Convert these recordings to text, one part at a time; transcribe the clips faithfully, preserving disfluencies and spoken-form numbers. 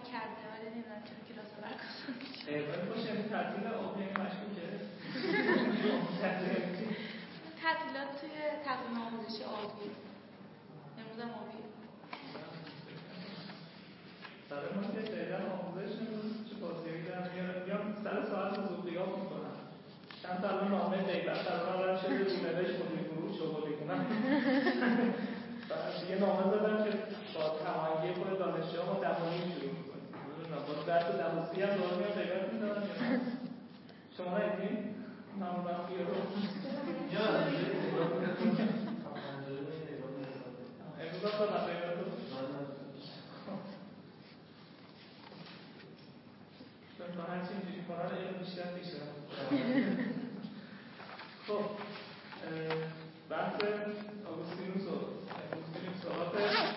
کرده ولی نمیدونم چرا کلاس رو برگزار میشه. ولی باشه این تعطیل آبی یعنی مشکوکه. تعطیلات توی تقویم آموزشی آبی. امروز هم آبی. برای ما که فعلا آموزش نمیدونم چه بازیایی دارم میارم میام سر ساعت حضور غیاب میکنم. چند تا الان نامه غیبت برام رد شده رو نوشت مدیر گروه شغلی کنم. بعد یه نامه دادم که با هماهنگی خود دانشجوها ما دمانی شروع می‌کنیم. نمی‌دونم با درس دموسی هم دارم میام غیبت می‌دارم یا نه. شما ندیدین؟ ممنونم که رو یا امروز هم دادم غیبت رو چون هرچی اینجوری کنن علم بیشتر میشه. خب بحث آگوستینوس رو امروز بریم سراغ.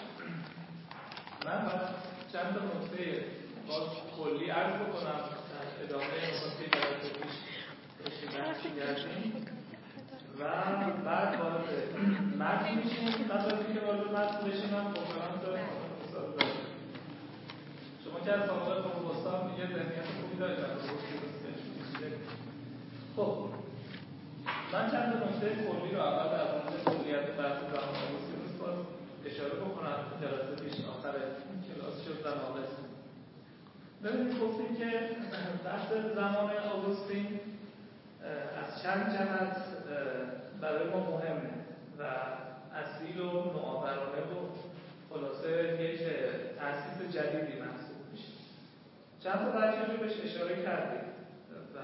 من باید چند تا نکته باز کلی عرض بکنم در ادامه نکته جلسه پیش داشتیم کردیم و بعد وارد متن میشیم. بعد از اینکه وارد متن بشیم هم کنفرانس استاد داریم. شما که از سابقه پروپوستان دیگه ذهنیت خوبی دارید در آگوستینوس. خب من چند تا نکته کلی رو اول در مورد کلیت بحث زمان آگوستینوس باز اشاره بکنم. جلسه پیش آخر کلاس شد و ناقص. ببینید گفتیم که بحث زمان آگوستین از چند جهت برای ما مهمه و اصیل و نوآورانه و خلاصه یک تأسیس جدیدی محسوب میشه. چند تا بچه رو بهش اشاره کردیم و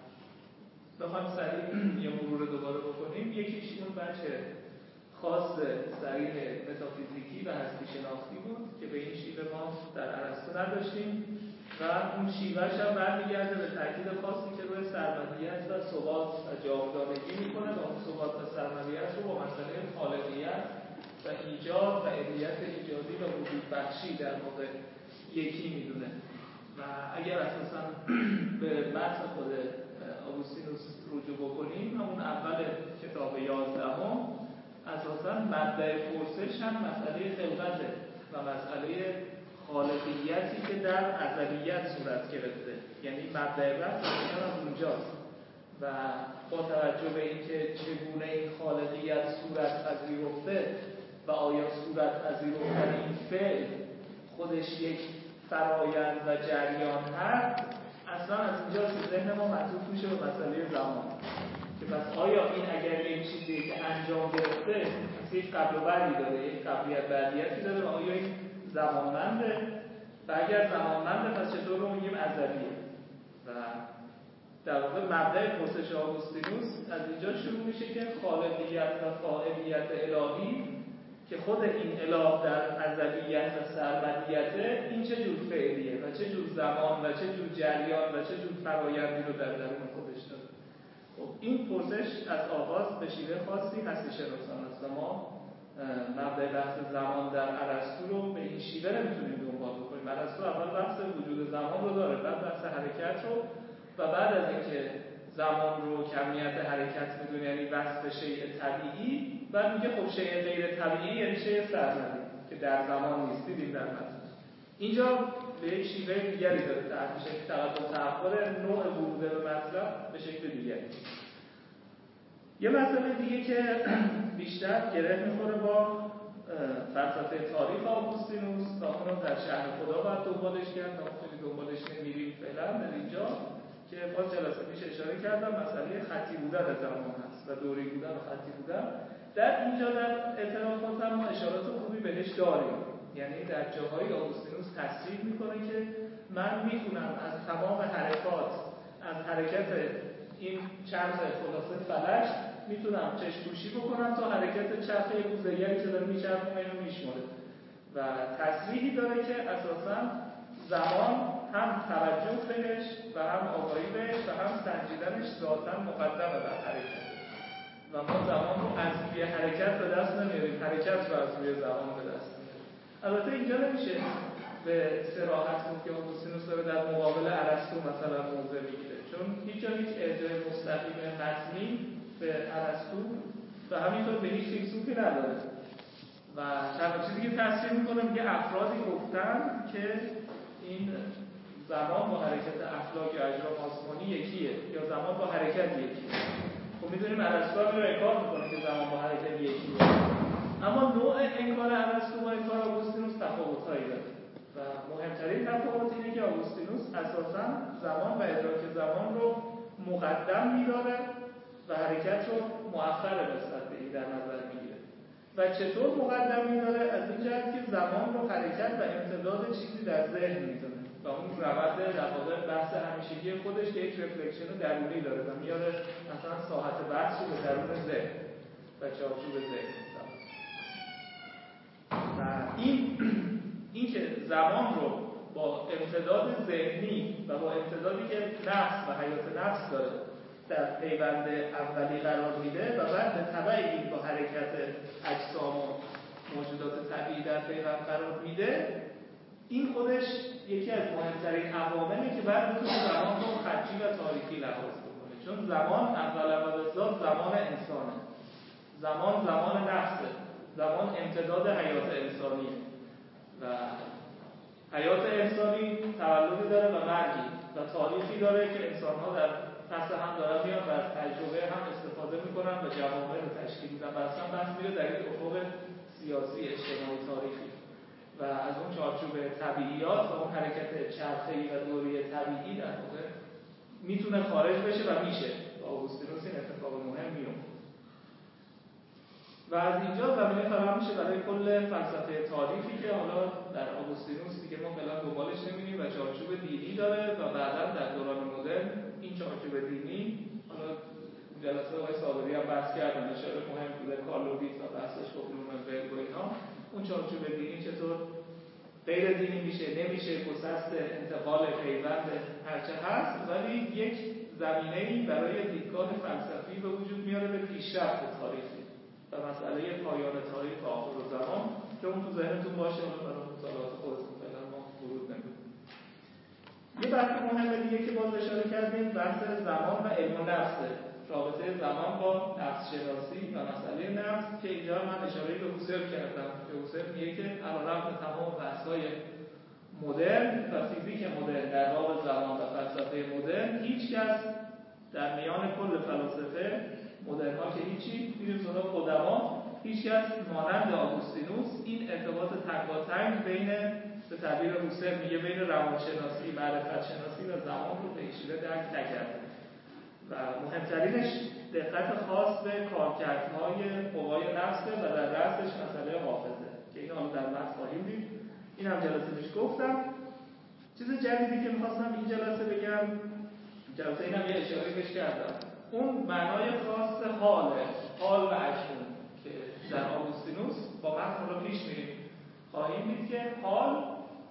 بخوایم سریع یه مرور دوباره بکنیم. یکیش اون بچه خاص صریح متافیزیکی و هستی شناختی بود که به این شیوه ما در ارسطو نداشتیم و اون شیوهش هم برمیگرده به تاکید خاصی که روی سرمدیت و ثبات و جاودانگی میکنه و اون ثبات و سرمدیت رو با مسئله خالقیت و ایجاد و علیت ایجادی و وجود بخشی در واقع یکی میدونه. و اگر اساساً به متن خود آگوستینوس رجوع بکنیم همون اول کتاب یازدهم اساساً مبدأ پرسش هم مسئله خلقته و مسئله خالقیتی که در ازلیت صورت گرفته. یعنی مبدأ بحث هم اونجاست و با توجه به اینکه چگونه این خالقیت صورت پذیرفته و آیا صورت پذیرفتن این فعل خودش یک فرایند و جریان هست، اصلا از اینجا که ذهن ما معطوف میشه به مسئله زمان که پس آیا این اگر یک چیزی که انجام گرفته یک قبل و بعدی داره، یک قبلیت بعدیتی داره و آیا این زمانمنده و اگر زمانمنده پس چطور رو میگیم ازلیه. و در واقع مبدأ پرسش آگوستینوس از اینجا شروع میشه که خالقیت و فاعلیت الهی که خود این اله در ازلیت و سرمدیته این چه جور فعلیه و چه جور زمان و چه جور جریان و چه جور فرایندی رو در درون خودش داره. خب این پرسش از آغاز به شیوه خاصی هستی شناسان است و ما مبدأ بحث زمان در ارسطو رو به این شیوه نمیتونیم دنبال بکنیم. ارسطو اول بحث وجود زمان رو داره، بعد بحث حرکت رو و بعد از اینکه زمان رو کمیت حرکت میدونه یعنی وصف شیء طبیعی، بعد میگه خب شیء غیر طبیعی یعنی شیء سرمدی که در زمان نیست. دیدیم در متن اینجا به یک شیوه دیگری داره تعریف میشه، تقدم تأخر نوع ورود به مطلب به شکل دیگری. یه مسئله دیگه که بیشتر گره میخوره با فلسفه تاریخ آگوستینوس و اونو در شهر خدا باید دنبالش کرد و خیلی دنبالش نمیریم فعلا در اینجا که باز جلسه پیش اشاره کردم مسئله خطی بودن زمان هست و دوری بودن و خطی بودن. در اینجا در اعترافات هم ما اشارات خوبی بهش داریم، یعنی در جاهای آگوستینوس تصریح میکنه که من میتونم از تمام حرکات از حرکت این چرخ خلاصه فلک میتونم چشم‌پوشی بکنم تا حرکت چرخ کوزه‌گری که داره میچرخه اینو میشماره و تصریحی داره که اساساً زمان هم توجه بهش و هم آگاهی بهش و هم سنجیدنش ذاتاً مقدمه بر حرکت و ما زمان رو از روی حرکت به دست نمیاریم، حرکت رو از روی زمان به دست میاریم. البته اینجا نمیشه به صراحت گفت که آگوستینوس داره در مقابل ارسطو مثلا موضع میگیره، چون هیچ جا هیچ ارجاع مستقیم متنی به ارسطو و همینطور به هیچ فیلسوفی نداره. و چند چیزی که تصویر میکنه میگه افرادی گفتن که این زمان با حرکت افلاک یا اجرام آسمانی یکیه یا زمان با حرکت یکیه. خب میدونیم ارسطو رو انکار میکنه که زمان با حرکت یکیه، اما نوع انکار ارسطو با انکار آگوستینوس تفاوت‌هایی داره و مهمترین تفاوت اینه که آگوستینوس اساساً زمان و ادراک زمان رو مقدم می‌داره و حرکت رو مؤخر نسبت به این در نظر میگیره. و چطور مقدم می‌داره؟ از این جهت که زمان رو حرکت و امتداد چیزی در ذهن می‌دونه و اون روند در واقع بحث همیشگی خودش که یک رفلکشن درونی داره و میاره مثلا ساحت بحث رو به درون ذهن و چارچوب ذهن. و این این که زمان رو با امتداد ذهنی و با امتدادی که نفس و حیات نفس داره در پیوند اولی قرار میده و بعد به تبع این با حرکت اجسام و موجودات طبیعی در پیوند قرار میده، این خودش یکی از مهمترین عواملی که بعد بتونه زمان رو خطی و تاریخی لحاظ بکنه. چون زمان اول اول ذات زمان انسانه، زمان زمان نفسه، زمان امتداد حیات انسانیه و حیات انسانی تولدی داره و مرگی و تاریخی داره که انسان‌ها در پس هم دارن میان و از تجربه هم استفاده میکنن و جوامع رو تشکیل میدن و اصلا بحث میره در این افق سیاسی اجتماعی تاریخی و از اون چارچوب طبیعیات و اون حرکت چرخه‌ای و دوری طبیعی در واقع میتونه خارج بشه و میشه. با آگوستینوس این اتفاق مهم میفته و از اینجا زمینه فراهم میشه برای کل فلسفه تاریخی که حالا در آگوستینوس دیگه ما فعلا دنبالش نمی‌ریم و چارچوب دینی داره و بعدا در دوران مدرن این چارچوب دینی، حالا جلسه آقای صابری هم بحث کردن اشاره مهم بوده کارلوویت و بحثش با بلومنبرگ و اینا، اون چارچوب دینی چطور غیر دینی میشه نمیشه گسست انتقال پیوند هرچه هست، ولی یک زمینه‌ای برای دیدگاه فلسفی به وجود میاره به پیشرفت تاریخی و مسئله پایان تاریخ و آخر زمان که اون تو ذهنتون باشه. حالا برای مطالعات خودتون فعلا ما ورود نمی‌کنیم. یه بحث مهم دیگه که باز اشاره کردیم بحث زمان و علم و نفسه، رابطه زمان با نفس شناسی و مسئله نفس که اینجا من اشاره به هوسرل کردم که هوسرل میگه که علیرغم تمام بحث‌های مدرن و فیزیک مدرن در باب زمان و فلسفه مدرن، هیچ کس در میان کل فلاسفه مدرن ها که هیچی میریم سراغ قدما، هیچ کس مانند آگوستینوس این ارتباط تنگاتنگ بین به تعبیر هوسرل میگه بین روانشناسی، معرفت شناسی و زمان رو به شیوه درک نکرده و مهمترینش دقت خاص به کارکردهای قوای نفسه و در رأسش مسئله حافظه که این حالا در متن خواهیم دید. این هم جلسه پیش گفتم. چیز جدیدی که می‌خواستم این جلسه بگم، جلسه اینم یه اشاره بهش کردم، اون معنای خاص حاله، حال و اکنون که در آگوستینوس با متن رو پیش میریم خواهیم دید که حال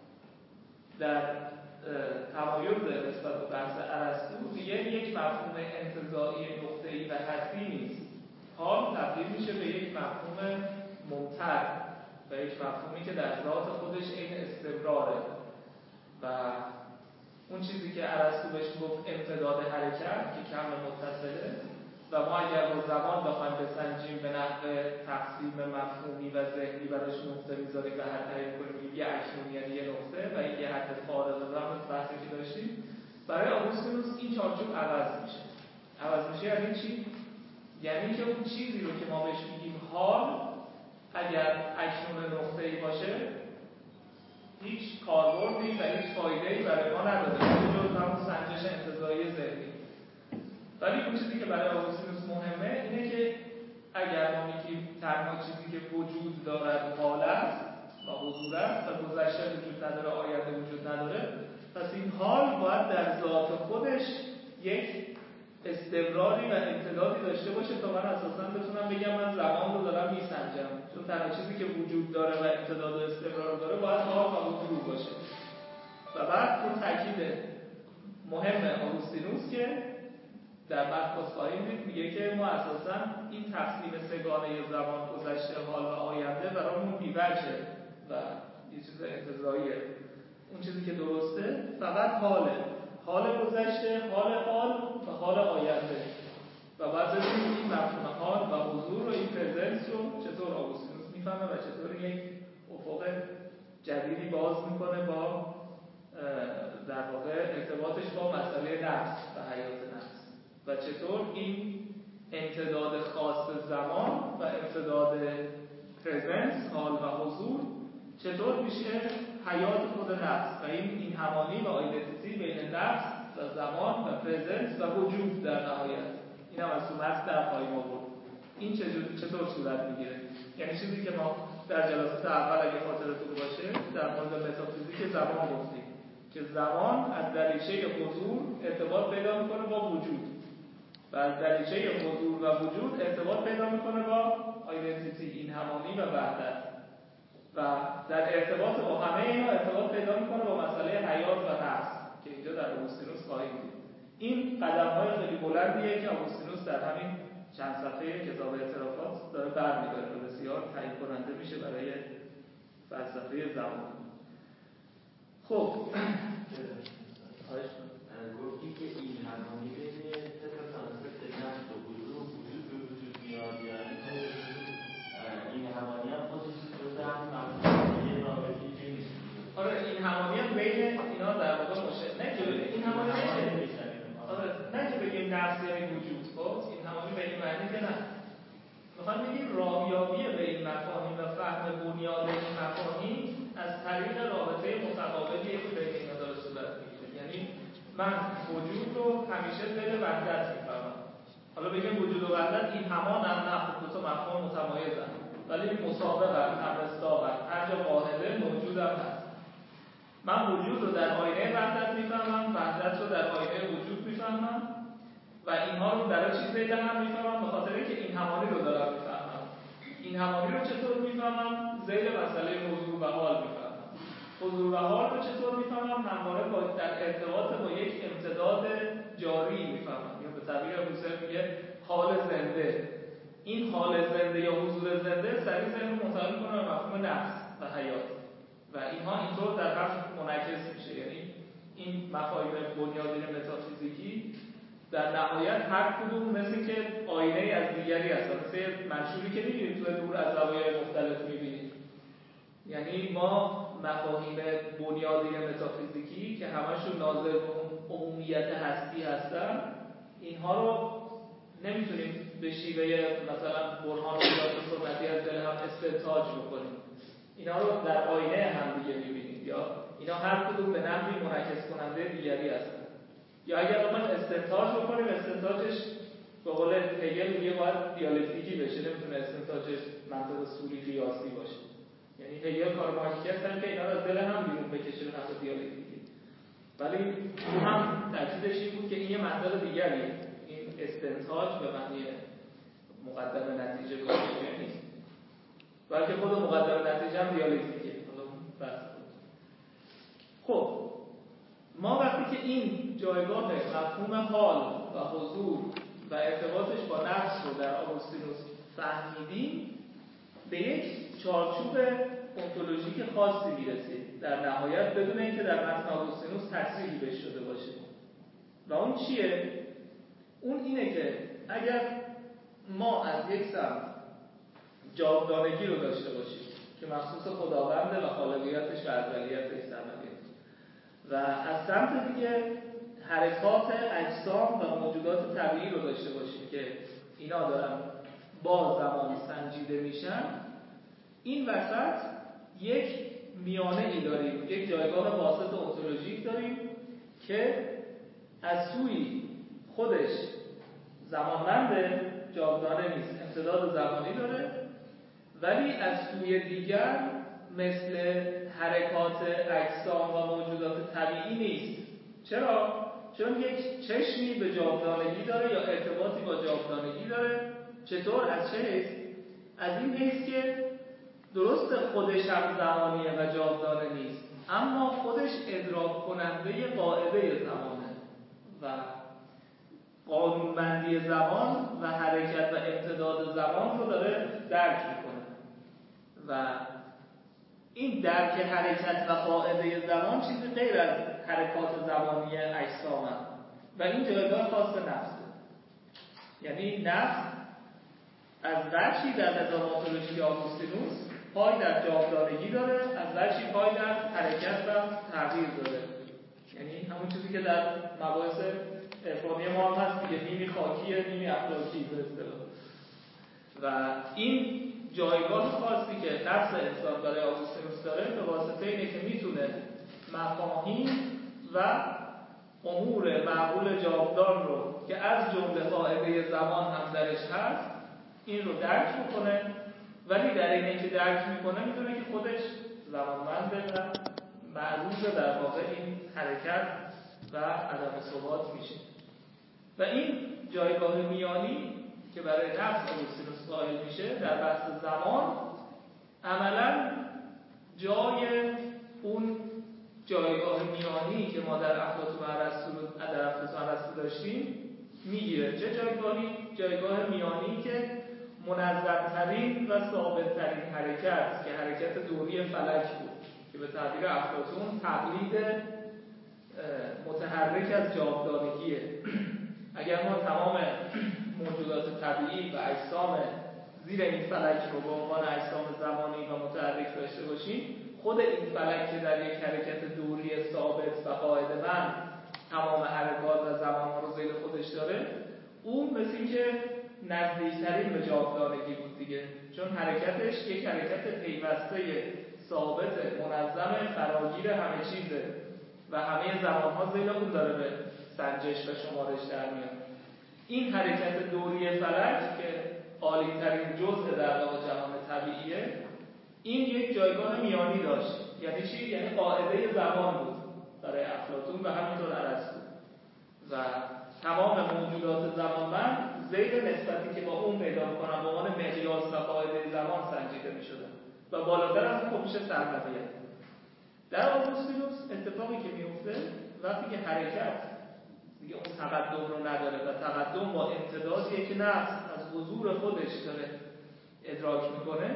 در تمایز نسبت به بحث ارسطو دیگه یک مفهوم انتزاعی نقطه‌ای و حدی نیست. حال تبدیل میشه به یک مفهوم ممتد و یک مفهومی که در ذات خودش عین استمراره و اون چیزی که ارسطو بهش گفت امتداد حرکت که کم متصله و ما اگر با زمان بخوایم بسنجیم به نحو تقسیم مفهومی و ذهنی براش نقطه میذاریم و حد تعیین کنیم یه اکنون یعنی یه نقطه و این یه حد فارغ الزمان بحثی که داشتیم، برای آگوستینوس این چارچوب عوض میشه. عوض میشه یعنی چی؟ یعنی که اون چیزی رو که ما بهش میگیم حال اگر اکنون نقطه‌ای باشه هیچ کاربردی و هیچ فایده‌ای برای ما نداره جز همون سنجش انتزاعی ذهنی. ولی اون چیزی که برای آگوستینوس مهمه اینه که اگر ما میگیم تنها چیزی که وجود دارد حال است و حضور است و گذشته وجود نداره آینده وجود نداره، پس این حال باید در ذات خودش یک استمراری و امتدادی داشته باشه تا من اساساً بتونم بگم من زمان رو دارم میسنجم، چون تنها چیزی که وجود داره و امتداد و استمرار داره باید حال و حضور باشه. و بعد اون تاکید مهم آگوستینوس که در بحث خواهیم دید میگه که ما اساساً این تقسیم سگانه زمان گذشته حال و آینده برامون بی‌وجهه و یه چیز انتزاعیه. اون چیزی که درسته فقط حاله، حال گذشته، حال حال و حال آینده و بعد ببینیم این مفهوم حال و حضور و این پرزنس رو چطور آگوستینوس میفهمه و چطور دیگری باز میکنه با در واقع ارتباطش با مسئله نفس و حیات نفس و چطور این امتداد خاص زمان و امتداد پرزنس، حال و حضور چطور میشه حیات خود نفس و این این همانی و آیدنتیتی بین نفس و زمان و پرزنس و وجود در نهایت. این هم از صورت در خواهیم آورد. این چطور صورت میگیره؟ یعنی چیزی که ما در جلسات اول اگه خاطرتون باشه در مورد متافیزیک زمان گفتیم که زمان از دریچه حضور ارتباط پیدا میکنه با وجود و از دریچه حضور و وجود ارتباط پیدا میکنه با آیدنتیتی، این همانی و وحدت و در ارتباط با همه اینا ارتباط پیدا میکنه با مسئله حیات و نفس که اینجا در آگوستینوس خواهیم دید. این قدم‌های خیلی بلندیه که آگوستینوس در همین چند صفحه کتاب اعترافات داره برمی‌داره و بسیار تعیین کننده میشه برای فلسفه زمان. خب گفتی که این همانی بین سه تا کانسپت نفس و وجود و وجود به وجود میاد، یعنی این همانی هم خودش جزء همین مفهوم یه رابطه که نیست. آره این همانی هم بین اینا در واقع مشکل نه که این همانی نشه. آره نه که بگیم نفس یعنی وجود. خب این همانی به این معنی که نه میخوام بگیم راهیابی به این مفاهیم و فهم بنیاد این مفاهیم از طریق رابطه متقابلی که بین اینا داره صورت میگیره. یعنی من وجود رو همیشه دل وحدت میفهمم. حالا بگیم وجود و وحدت این همان هم نه، خب دو تا مفهوم متمایزن ولی مسابقن، همرستاقن، هر جا واحده موجود هم هست. من وجود رو در آینه وحدت میفهمم، وحدت رو در آینه وجود میفهمم و اینها رو در چیز زیده هم میفهمم به خاطر اینکه این همانی رو دارم میفهمم. این همانی رو چطور میفهمم؟ زید مسئله حضور و حال میفهمم. حضور و حال رو چطور میفهمم؟ همواره با در ارتباط با یک امتداد جاری میفهمم یا به تعبیر حسین میگه حال زنده. این حال زنده یا حضور زنده سریع ذهن منتقل میکنه به مفهوم نفس و حیات و اینها اینطور در هم منعکس میشه. یعنی این مفاهیم بنیادین متافیزیکی در نهایت هر کدوم مثل که آینه از دیگری هست، مثل منشوری که می‌بینید تو نور از زوایای مختلف می‌بینید. یعنی ما مفاهیم بنیادین متافیزیکی که همشون ناظر به اون عمومیت هستی هستن، اینها رو نمیتونیم به شیوه مثلا برهانیات سنتی از دل هم استنتاج بکنیم. اینا رو در آینه هم دیگه می‌بینید یا اینا هر کدوم به نحوی منعکس کننده دیگری هستن. یا اگر بخوایم استنتاج بکنیم استنتاجش به قول هگل میگه باید دیالکتیکی بشه، نمیتونه استنتاجش منطق اصولی قیاسی باشه. یعنی هگل کار مارکسی هستن که اینا رو از دل هم بیرون بکشه به نحو دیالکتیکی. ولی اون هم تاکیدش این بود که این یه منطق دیگریه. این استنتاج به معنی مقدمه نتیجه کاری نیست. بلکه خود مقدمه نتیجه هم دیالکتیکه. حالا بحث بود. خب ما وقتی که این جایگاه مفهوم حال و حضور و ارتباطش با نفس رو در آگوستینوس فهمیدیم به یک چارچوب اونتولوژیک خاصی میرسیم در نهایت بدون اینکه در متن آگوستینوس تصریحی بهش شده باشه. و اون چیه؟ اون اینه که اگر ما از یک سمت جاودانگی رو داشته باشیم که مخصوص خداونده و خالقیتش و ازلیتش سرمدیه و از سمت دیگه حرکات اجسام و موجودات طبیعی رو داشته باشیم که اینا دارن با زمان سنجیده میشن، این وسط یک میانه ای داریم، یک جایگاه واسط اونتولوژیک داریم که از سوی خودش زمانمند جاودانه نیست، امتداد زمانی داره، ولی از سوی دیگر مثل حرکات اجسام و موجودات طبیعی نیست. چرا؟ چون یک چشمی به جاودانگی داره یا ارتباطی با جاودانگی داره. چطور؟ از چه حیث؟ از این حیث که درست خودش هم زمانیه و جاودانه نیست، اما خودش ادراک کننده قاعده زمانه و قانونمندی زمان و حرکت و امتداد زمان رو داره درک میکنه و این درک حرکت و قاعده زمان چیزی غیر از حرکات زمانی اجسام هم و این جایگاه خاص نفسه. یعنی نفس از وجهی در نظاماتولوژی آگوستینوس پای در جاودانگی داره، از وجهی پای در حرکت و تغییر داره. یعنی همون چیزی که در مباحث عرفانی ما هم هست دیگه، نیمی خاکیه نیمی افلاکی به اصطلاح. و این جایگاه خاصی که نفس انسان برای آگوستینوس داره به واسطه اینه که میتونه مفاهیم و امور معقول جاودان رو که از جمله قاعده زمان هم درش هست این رو درک بکنه، ولی در اینه که درک میکنه میدونه که خودش زمانمنده و معروض در واقع این حرکت و عدم ثبات میشه. و این جایگاه میانی که برای نفس آگوستینوس قائل میشه در بحث زمان عملاً جای اون جایگاه میانی که ما در افلاطون و ارسطو در افلاطون و ارسطو داشتیم میگیره. چه جایگاهی؟ جایگاه میانی که منظم‌ترین و ثابت‌ترین حرکت که حرکت دوری فلک بود که به تعبیر افلاطون تقلید متحرک از جاودانگیه. اگر ما تمام موجودات طبیعی و اجسام زیر این فلک رو به عنوان اجسام زمانی و متحرک داشته باشیم، خود این فلک که در یک حرکت دوری ثابت و قاعده‌مند تمام حرکات و زمان رو زیر خودش داره، اون مثل این که نزدیکترین به جاودانگی بود دیگه، چون حرکتش یک حرکت پیوسته ثابت منظم فراگیر همه چیزه و همه زمانها زیر اون داره به سنجش و شمارش در میاد. این حرکت دوری فلک که عالی ترین جزء در واقع جهان طبیعیه، این یک جایگاه میانی داشت. یعنی چی؟ یعنی قاعده زمان بود برای افلاطون و همینطور ارسطو و تمام موجودات زمانمند زیر نسبتی که با اون پیدا می‌کنن به عنوان مقیاس و قاعده زمان سنجیده می‌شدن و بالاتر از اون خب میشه سرمدیت. در آگوستینوس اتفاقی که میفته وقتی که حرکت دیگه اون تقدم رو نداره و تقدم با امتدادیه که نفس از حضور خودش داره ادراک میکنه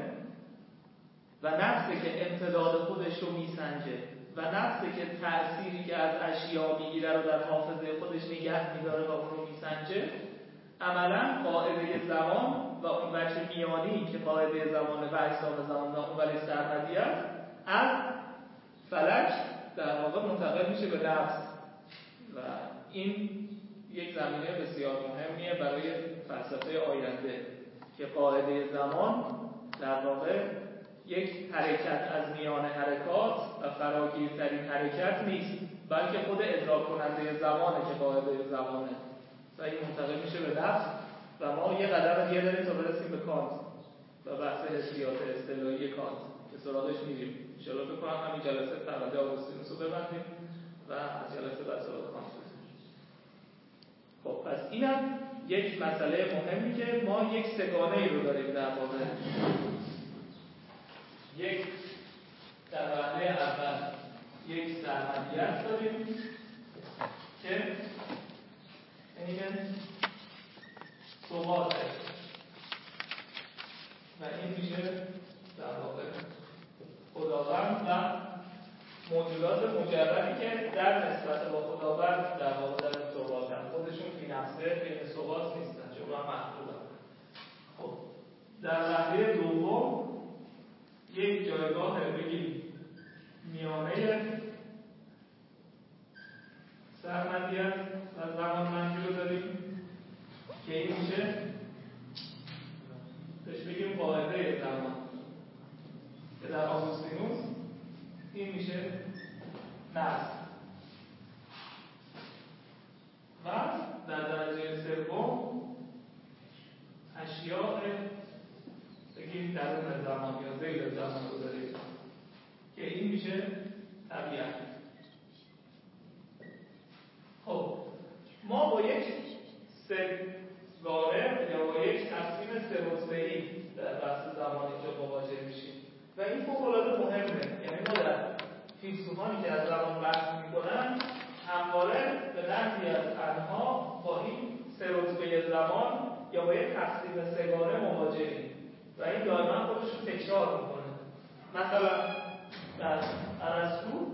و نفسی که امتداد خودش رو میسنجه و نفسی که تأثیری که از اشیا میگیره رو در حافظه خودش نگه میداره و اون رو میسنجه، عملا قاعده زمان و اون وجه میانی که قاعده زمان و اجسام زمان و اون ولی سرمدیت از فلک در واقع منتقل میشه به نفس و این یک زمینه بسیار مهمیه برای فلسفه آینده که قاعده زمان در واقع یک حرکت از میان حرکات و فراگیرترین حرکت نیست، بلکه خود ادراک کننده زمانه که قاعده زمانه و این منتقل میشه به نفس و ما یه قدم دیگه داریم تا برسیم به کانت و بحث حسیات اصطلاحی کانت که سراغش میریم. ان شاء الله فکر کنم همین جلسه پرونده آگوستینوس رو ببندیم و از جلسه بعد سراغ کانت برسیم. خب پس اینم یک مسئله مهمی که ما یک سگانه ای رو داریم در واقع. یک در وهله اول یک سرمدیت داریم که یعنی که ثباته و این میشه در واقع خداوند و موجودات مجردی که در نسبت با خداوند در واقع در ثباتن، خودشون فی نفسه بین ثبات نیستن، جمعه محدودن. خب در وهله دوم یک جایگاه بگیم میانه سرمدیت و زمانمندی رو داریم که این میشه بهش بگیم قاعده زمان که در آگوستینوس این میشه نفس و در درجه سوم اشیاء بگیم درون زمان یا زیر زمان رو داریم که این میشه طبیعت. خب ما با یک سگانه یا با یک تقسیم سه رتبه‌ای در بحث زمان اینجا مواجه میشیم و این فوق‌العاده مهمه. یعنی ما در فیلسوفانی که از زمان بحث میکنن همواره به نحوی از انها با این سه رتبه زمان یا با یک تقسیم سگانه مواجهیم و این دائما خودش رو تکرار میکنه. مثلا در ارسطو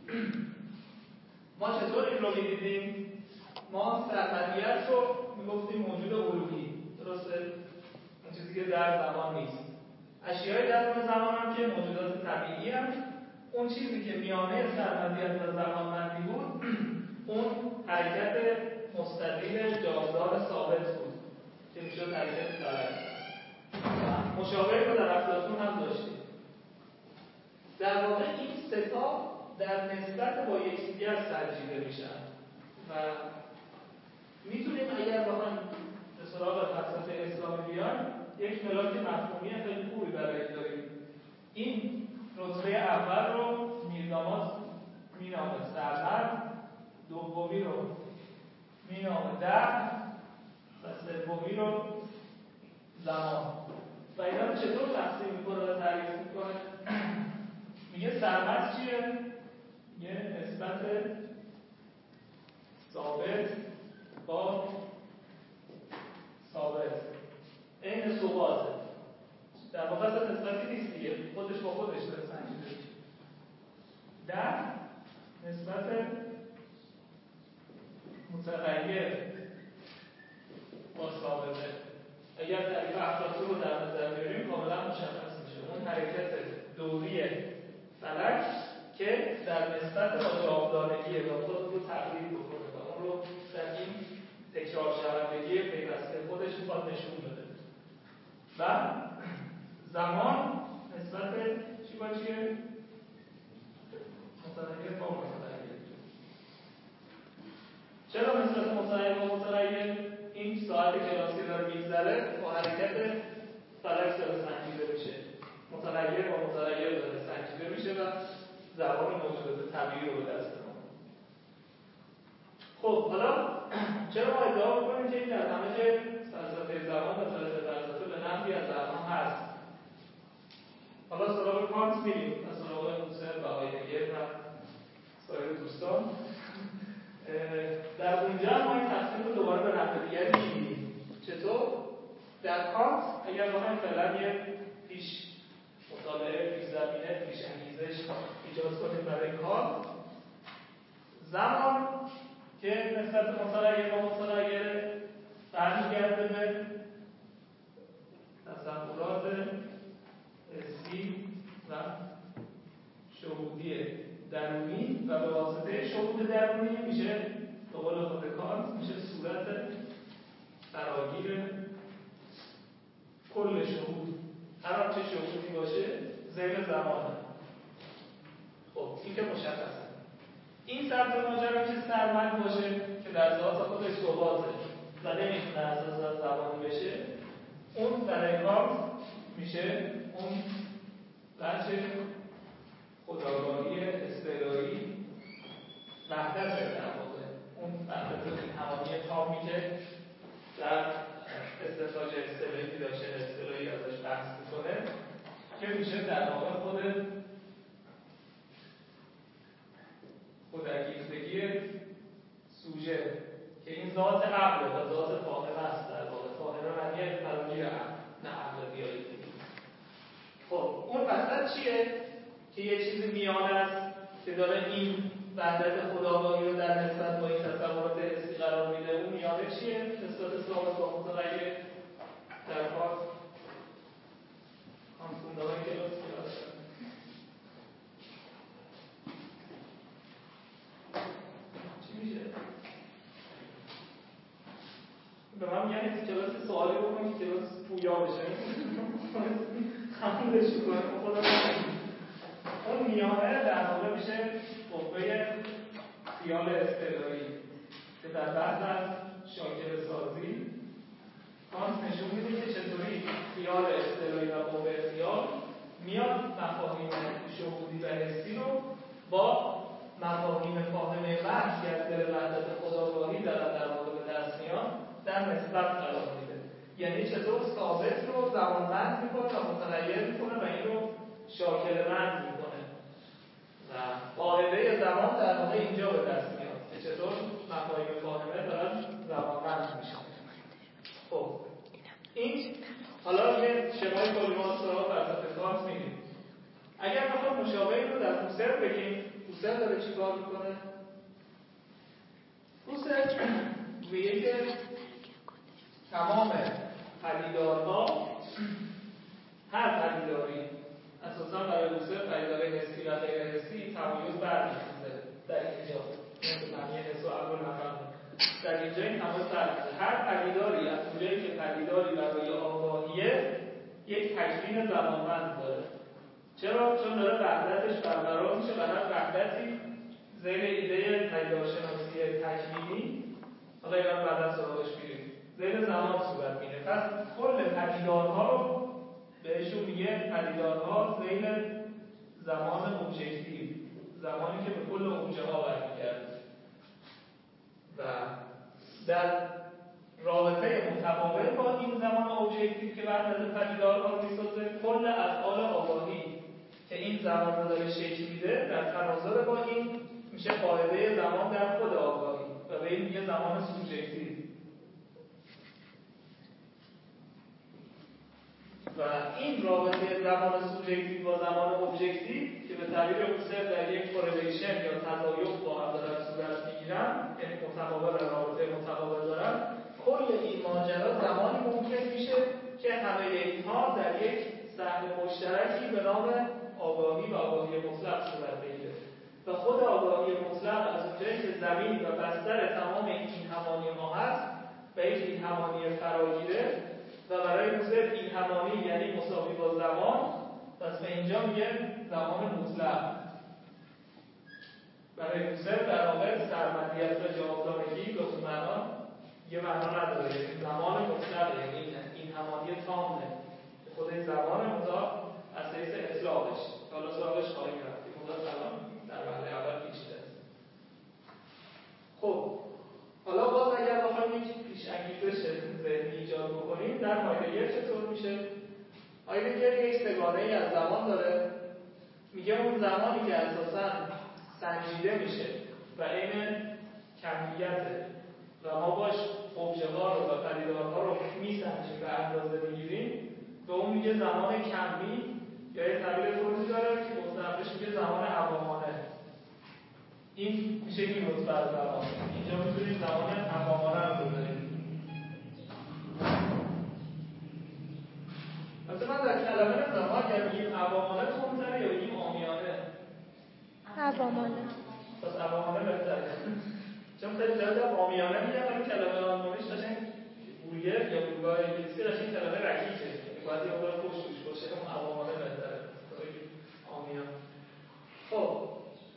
ما چطور این رو میدیدیم؟ ما سرمدیت رو میگفتیم موجود الوهی، درسته؟ اون چیزی که در زمان نیست. اشیای درون زمان هم که موجودات طبیعی هم. اون چیزی که میانه سرمدیت و زمانمندی بود اون حرکت مستقیم جاودار ثابت بود که میشد حرکت فلک. مشابهی رو در افلاطون هم داشتیم. در واقع این سه تا در نسبت با یکدیگر سنجیده میشن و میتونیم اگر بخوایم به سراغ فلسفه اسلامی بیایم یک ملاک مفهومی خیلی خوبی برای داریم. این رتبه اول رو میرداماد مینامه سرمد، دومی رو مینامه در و سومی رو زمان. و اینا رو چطور تقسیم میکنه و تعریف میکنه؟ میگه سرمد چیه؟ یه نسبت ثابت با ثابت این ثباته. در واقع اصلا نسبتی نیست دیگه، خودش با خودش داره سنجیده میشه. در نسبت متغیر با ثابته. اگر تعریف افلاطون رو در نظر بگیریم کاملا مشخص میشه. اون حرکت دوری فلک که در نسبت با جاودانگی و خود رو تقلید بکنه و اون رو در این تکرار شوندگی پیوسته خودش میخواد نشون بده. و زمان نسبت چی با چیه؟ متغیر با متغیر. چرا نسبت متغیر با متغیر؟ این ساعت کلاسی داره میگذره با حرکت فلک داره سنجیده میشه. متغیر با متغیر داره سنجیده میشه و زمان موجودات طبیعی رو به دست ما. خب حالا چرا ما ادعا میکنیم که این در همه جای فلسفه زمان و فلسفه به نحوی از زمان هست؟ حالا سراغ کانت میریم و سراغ هوسل و هایدگر و سایر دوستان. در اونجا ما این تقسیم رو دوباره به نحو دیگری می‌بینیم. چطور؟ در کانت اگر بخوایم فعلا یه پیش مطالعه، پیش زمینه، پیش انگیزش ایجاد کنیم برای کانت، زمان که نسبت متغیر با متغیر برمیگرده به تصورات حسی و شهودی درونی و به واسطه شهود درونی میشه به قول خود کانت میشه صورت فراگیر کل شهود. هر آنچه شهودی باشه ذیل زمانه. خب این که مشخصه. این سبب ماجرا که سرمد باشه که در ذات خودش ثباته و نمیتونه اساس از زمان بشه، اون برای کانت میشه اون بچه خودآگاهی استعلایی وحدت در واقع اون وحدت همانی تامی که در استخراج استعلایی داشته استعلایی ازش بحث میکنه که میشه در واقع خود خودانگیختگی سوژه که این ذات عقله و ذات فاهمه است. در واقع فاهمه معنی فراگیر عقل نه عقل بیایید. خب اون وحدت چیه؟ که یه چیز میانه است که داره این وحدت خودآگاهی رو در نسبت با این تصورات حسی قرار میده. اون میانه چیه؟ نسبت ثابت با متغیر در کار کانفوندهای کلاس کلاس چی میشه؟ به من میگن که کلاس سوالی بکنم که کلاس پویا بشه خمودش کنم خودم اون میانه در واقع میشه قوه خیال استعلایی که در بحث از شاکر سازی کانت نشون میده که چطوری خیال استعلایی و قوه خیال میاد مفاهیم شهودی و حسی رو با مفاهیم فاهمه بحث که از دل وحدت خودآگاهی دارن در واقع به دست میان در نسبت قرار میده. یعنی چطور ثابت رو زمانمند میکنه و متغیر میکنه و این رو شاکرمند میکنه و قاعده زمان در واقع اینجا به دست میاد که چطور مفاهیم فاهمه دارن زمانمند میشن. خب این حالا یه شمای کلی ما سراغ فلسفه کانت میریم. اگر بخوام مشابهی رو در هوسل بگیم، هوسل داره چی کار میکنه؟ هوسل میگه که تمام پدیدارها هر پدیدار در اینجا این تماس برقراره. هر پدیداری از اونجایی که پدیداری برای آگاهیه یک تکوین زمانبند داره. چرا؟ چون داره وحدتش برقرار میشه و هر وحدتی زیر ایده پدیدارشناسی تکوینی، حالا اینا رو بعدا سراغش میریم، زیر زمان صورت میگیره. پس کل پدیدارها رو بهشون میگه پدیدارها زیر زمان ابجکتیو، زمانی که به کل ابژه ها برمیگرده و در رابطه متقابل با این زمان ابجکتیو که وحدت پدیدارها رو میسازه، کل افعال آگاهی که این زمان رو داره شکل میده در تناظر با این میشه قاعده زمان در خود آگاهی و به این میگه زمان سوبژکتیو. و این رابطه زمان سوبژکتیو با زمان ابجکتیو که به تعبیر هوسر در یک کورلیشن یا تضایف با هم دارن صورت میگیرن، یعنی متقابل رابطه متقابل دارن، کل این ماجرا زمانی ممکن میشه که همه اینها در یک سهم مشترکی به نام آگاهی و آگاهی مطلق صورت بگیره و خود آگاهی مطلق از اونجایی که زمین و بستر تمام این همانی ها هست و یک این همانی فراگیره و برای موزر این همانی یعنی مساوی با زمان، پس به اینجا میگه زمان مطلق. برای موزر در واقع سرمدیت و جاودانگی به اون معنا یه معنا نداره، یعنی زمان مطلق، یعنی این همانی تامه خود این زمان مطلق از حیث اطلاقش. حالا سراغش خواهیم رفتیم، مطلق زمان در مرحله اول پیچیده است. خب حالا باز اگر بخوایم یک پیش انگیزش ذهنی ایجاد بکنیم، در هایدگر چطور میشه؟ هایدگر یک سگانه ای از زمان داره، میگه اون زمانی که اساساً سنجیده میشه و عین کمیته و ما باش ابژه ها رو و پدیدارها رو میسنجیم و اندازه میگیریم، به اون میگه زمان کمی، یا یه تعبیر فروزی داره که مصطلحش میگه زمان عوامانه. این میشه این رتبه از زمان. اینجا میتونیم زمان عوامانه رو بذاریم. مثلا در کلمه زمان اگر بگیم عوامانه تندتره یا بگیم عامیانه؟ عوامانه. پس عوامانه بهتره. چون خیلی زیاد عامیانه میگن ولی کلمه آلمانیش قشنگ بورگر یا بورگاه انگلیسی قشنگ کلمه رکیکه. باید یه مقدار خوش توش باشه، اون عوامانه بهتره. عامیانه. خب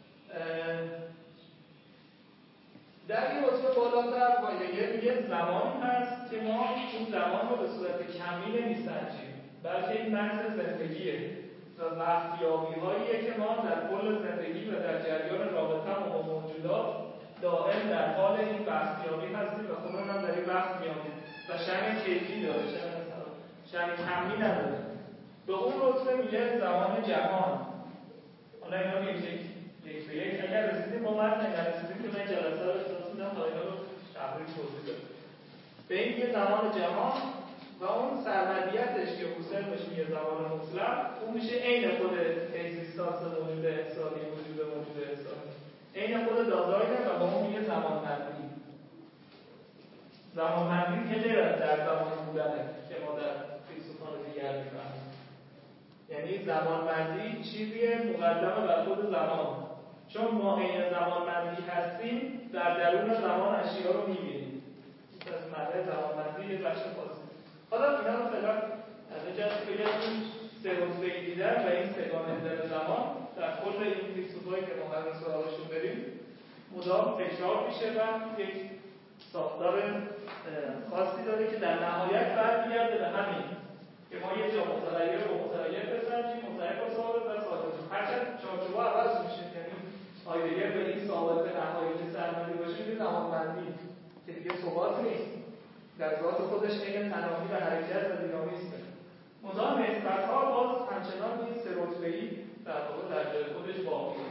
در این رتبه بالاتر هایدگر میگه زمان هست که ما این زمان رو به صورت کمی نمیسنجیم، بلکه این مرز زندگیه و وقتیابی‌هاییه که ما در کل زندگی و در جریان رابطه و موجودات دائم در حال این وقتیابی هستیم و خودمون هم در این وقت میابیم و شأن کیفی داره، شأن کمی نداره. به اون رتبه میگه زمان جهان. حالا اینا رو یک یک به یک اگر رسیدیم با متن، اگر رسیدیم که من جلسه رو احساس میدم تا اینا رو تبریک توضیح بدم. به این یه زمان جهان و اون سرمدیتش که حسین بهش میگه زمان مطلق، اون میشه عین خود اگزیستانس موجود انسانی، وجود موجود انسانی، عین خود دازاینه و با اون میگه زمانمندی. زمانمندی که غیر از در زمان بودنه که ما در فیلسوفان دیگر میفهمیم. یعنی زمانمندی چیزیه مقدمه بر خود زمان، چون ما عین زمانمندی هستیم در درون زمان اشیا رو میبینیم. این از معنی زمانمندی یه بخش خاصی. حالا اینا رو فعلا از اینجا بگم این سه رتبه دیدن و این سگانه دیدن زمان در کل این فیلسوفایی که ما قرار سراغشون بریم مدام تکرار میشه و یک ساختار خاصی داره که در نهایت برمیگرده به همین که ما یه جا متغیر رو متغیر بسنجیم، متغیر رو ثابت و ثابت. هرچند چارچوبا عوض میشه، یعنی هایدگر به این ثابت نهایی که سرمدی باشه میگه زمانمندی که دیگه ثبات نیست، در ذات خودش عین تناهی و حرکت و دینامیسمه. منتها نسبت‌ها باز همچنان این سه رتبه‌ای در واقع در جای خودش باقیه.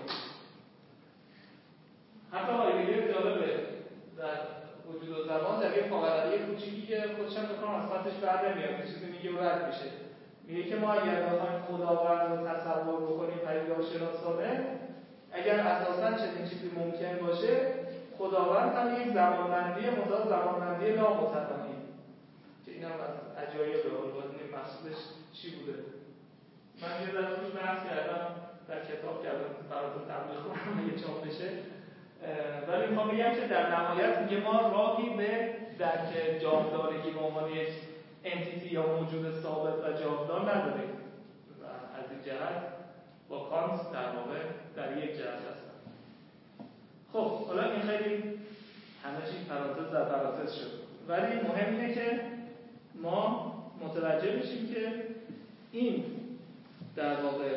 حتی هایدگر جالبه در وجود و زمان در یه فاقه‌ای کوچیکی که خودش هم بکنم از خطش بر نمیاد، چیزی میگه و رد میشه. میگه که ما اگر بخوایم خداوند رو تصور بکنیم پدیدارشناسانه، اگر اساساً چنین چیزی ممکن باشه، خداوند هم یک زمانمندی مضاد زمانمندی نامتناهی که این هم از عجایب به اول مقصودش چی بوده. من یه ذره روش بحث کردم، در کتاب کردم براتون تبلیغ کنم اگه چاپ بشه. ولی میخوام بگم که در نهایت میگه ما راهی به درک جاودانگی به عنوان یک انتیتی یا موجود ثابت و جاودان نداریم و از این جهت با کانت در واقع در یک جهت هستن. خب حالا این خیلی همه چیز پرانتز در پرانتز شد، ولی مهم اینه که ما متوجه بشیم که این در واقع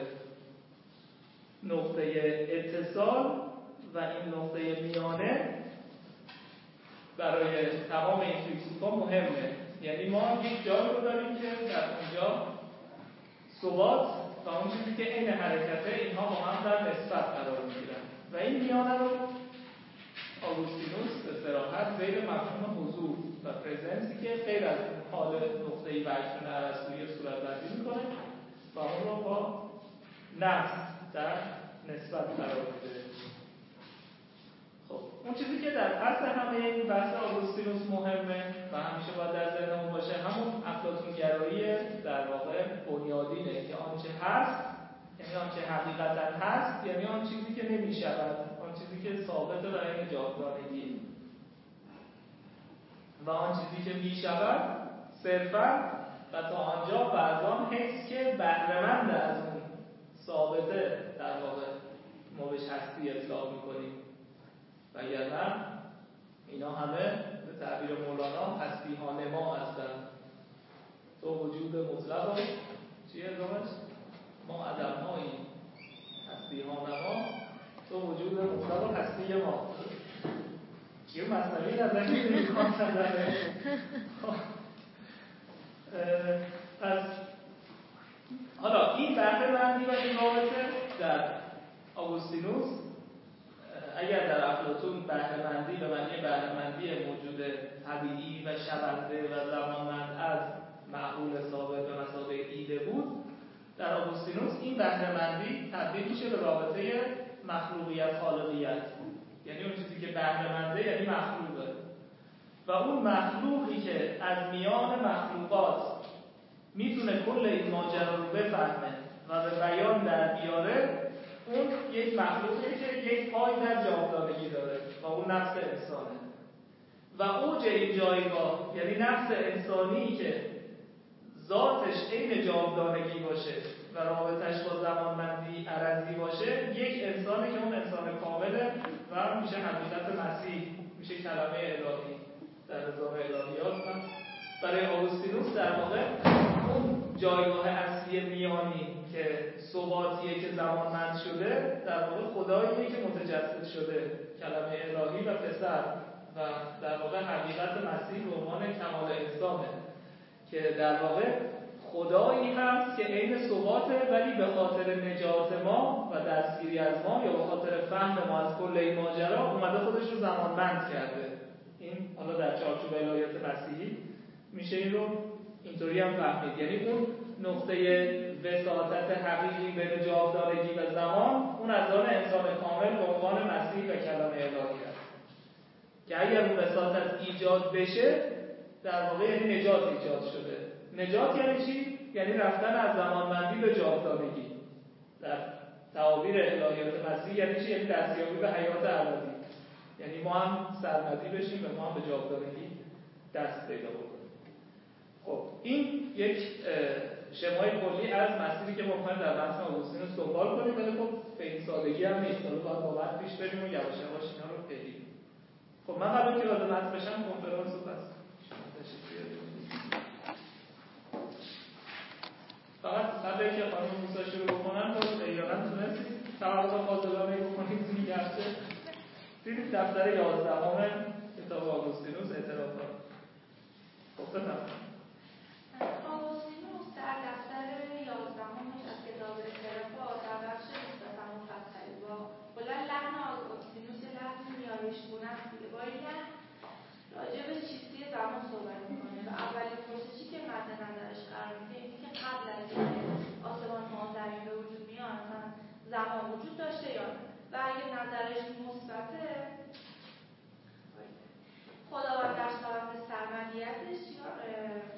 نقطه اتصال و این نقطه میانه برای تمام این فیلسوفا مهمه. یعنی ما یک جایی رو داریم که در اونجا ثبات و اون چیزی که عین حرکته اینها با هم در نسبت قرار میگیرن و این میانه رو آگوستینوس به صراحت زیر مفهوم حضور و پرزنسی که غیر از حال نقطه‌ای و اکنون ارسطویی صورت‌بندی میکنه و اون رو با نفس در نسبت قرار میده. خب اون چیزی که در پس همه این بحث آگوستینوس مهمه و همیشه باید در ذهنمون باشه همون افلاطونگرایی در واقع بنیادینه که آنچه هست یعنی آنچه حقیقتا هست یعنی آن چیزی که نمیشود، آن چیزی که ثابته و این جاودانگی و آن چیزی که میشود صرفا و تا آنجا و از آن حیث که بهره‌مند از اون ثابته در واقع ما بهش هستی اطلاق میکنیم وگرنه اینا همه به تعبیر مولانا هستی ها نما هستند. تو وجود مطلق و چیه ادامش؟ ما عدم هایی هستی ها نما تو وجود مطلق و هستی ما. یه مثنوی نظر میدونی کانسن داره. پس حالا این بحث بندی و این رابطه در آگوستینوس اگر در افلاطون بهره‌مندی به معنی بهره‌مندی موجود طبیعی و شونده و زمانمند از معقول ثابت به مثابه ایده بود، در آگوستینوس این بهره‌مندی تبدیل میشه به رابطه مخلوقیت خالقیت. یعنی اون چیزی که بهره‌منده یعنی مخلوقه و اون مخلوقی که از میان مخلوقات میتونه کل این ماجرا رو بفهمه و به بیان در بیاره، اون یک مخلوقی که یک پای در جاودانگی داره و اون نفس انسانه و اوج این جایگاه یعنی نفس انسانی که ذاتش عین جاودانگی باشه و رابطش با زمانمندی عرضی باشه، یک انسانه که اون انسان کامله و میشه حقیقت مسیح، میشه کلمه الهی در نظام الهیات. برای آگوستینوس در واقع اون جایگاه اصلی میانی که ثباتیه که زمانمند شده در واقع خداییه که متجسد شده، کلمه الهی و پسر و در واقع حقیقت مسیح به عنوان کمال انسانه که در واقع خدایی هست که عین ثباته ولی به خاطر نجات ما و دستگیری از ما یا به خاطر فهم ما از کل این ماجرا اومده خودش رو زمانمند کرده. این حالا در چارچوب الهیات مسیحی میشه این رو اینطوری هم فهمید. یعنی اون نقطه وساطت حقیقی بین جاودانگی و زمان اون از آن انسان کامل به عنوان مسیح و کلمه الهی است که اگر اون وساطت ایجاد بشه در واقع یعنی نجات ایجاد شده. نجات یعنی چی؟ یعنی رفتن از زمانمندی به جاودانگی. در تعابیر الهیات مسیح یعنی چی؟ یعنی دستیابی به حیات ابدی. یعنی ما هم سرمدی بشیم و ما هم به جاودانگی دست پیدا بکنیم. خب این یک شمای کلی از مسیری که ممکن در بحث آگوستینوس دنبال کنیم، ولی خب به این سادگی هم نیست. حالا باید با وقت پیش بریم و یواش یواش اینا رو پیگیری کنیم. خب من قبل که وارد متن بشم کنفرانس رو پس فقط قبل اینکه خانم موسی شروع بکنن باید ایران تونستید توقع فاضلانه بکنید تو این هفته دیدید دفتر یازدهم کتاب آگوستینوس اعترافات. خب بفرمایید. آگوستینوس در دفتر یازدهمش از کتاب اعترافات در بخش نسبت مفصلی با کلا لحن آگوستینوس لحن نیایشگونه است دیگه، با این لحن راجع به چیستی زمان صحبت میکنه و اولین پرسشی که مد نظرش قرار میده اینه که قبل از اینکه آسمان ها زمین به وجود میاد اصلا زمان وجود داشته یا نه، و اگه نظرش مثبته خداوند در سالت سرمدیتش یا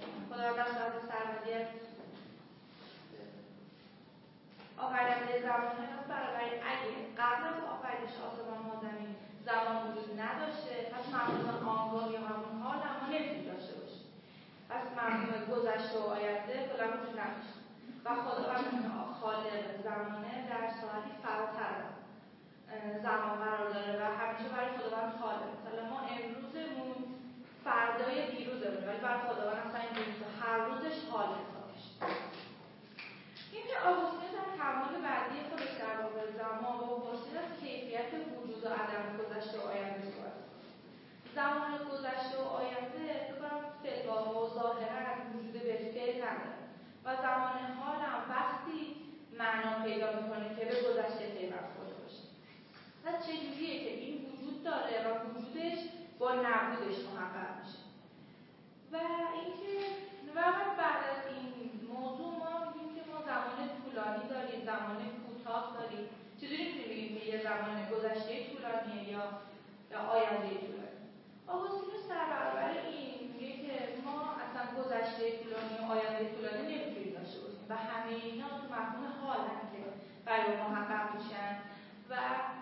حاله. مثلا ما امروزمون فردای دیروزمون، ولی بر خداوند اصلا اینجوریه، هر روزش حال حسابش. این که آگوستین در کمال بعدی خودش در واقع زمان و پرسید از کیفیت وجود و عدم گذشته و آینده صحبت می‌کنه. زمان گذشته و آینده بکنم فی‌الواقع و ظاهراً وجود بالفعل نداره و زمان حال هم وقتی معنا پیدا میکنه که به گذشته پیوند خورده باشه. و چجوریه که این وجود داره و وجودش با نبودش محقق میشه. و اینکه بعد از این موضوع ما میگیم که ما زمان طولانی داریم، زمان کوتاه داریم. چجوری میتونیم بگیم که یه زمان گذشته طولانیه یا یا آینده طولانی؟ آگوستینوس در برابر این میگه که ما اصلا گذشته طولانی و آینده طولانی نمیتونیم داشته باشیم و همه اینا تو مفهوم حالن که برای ما محقق میشن و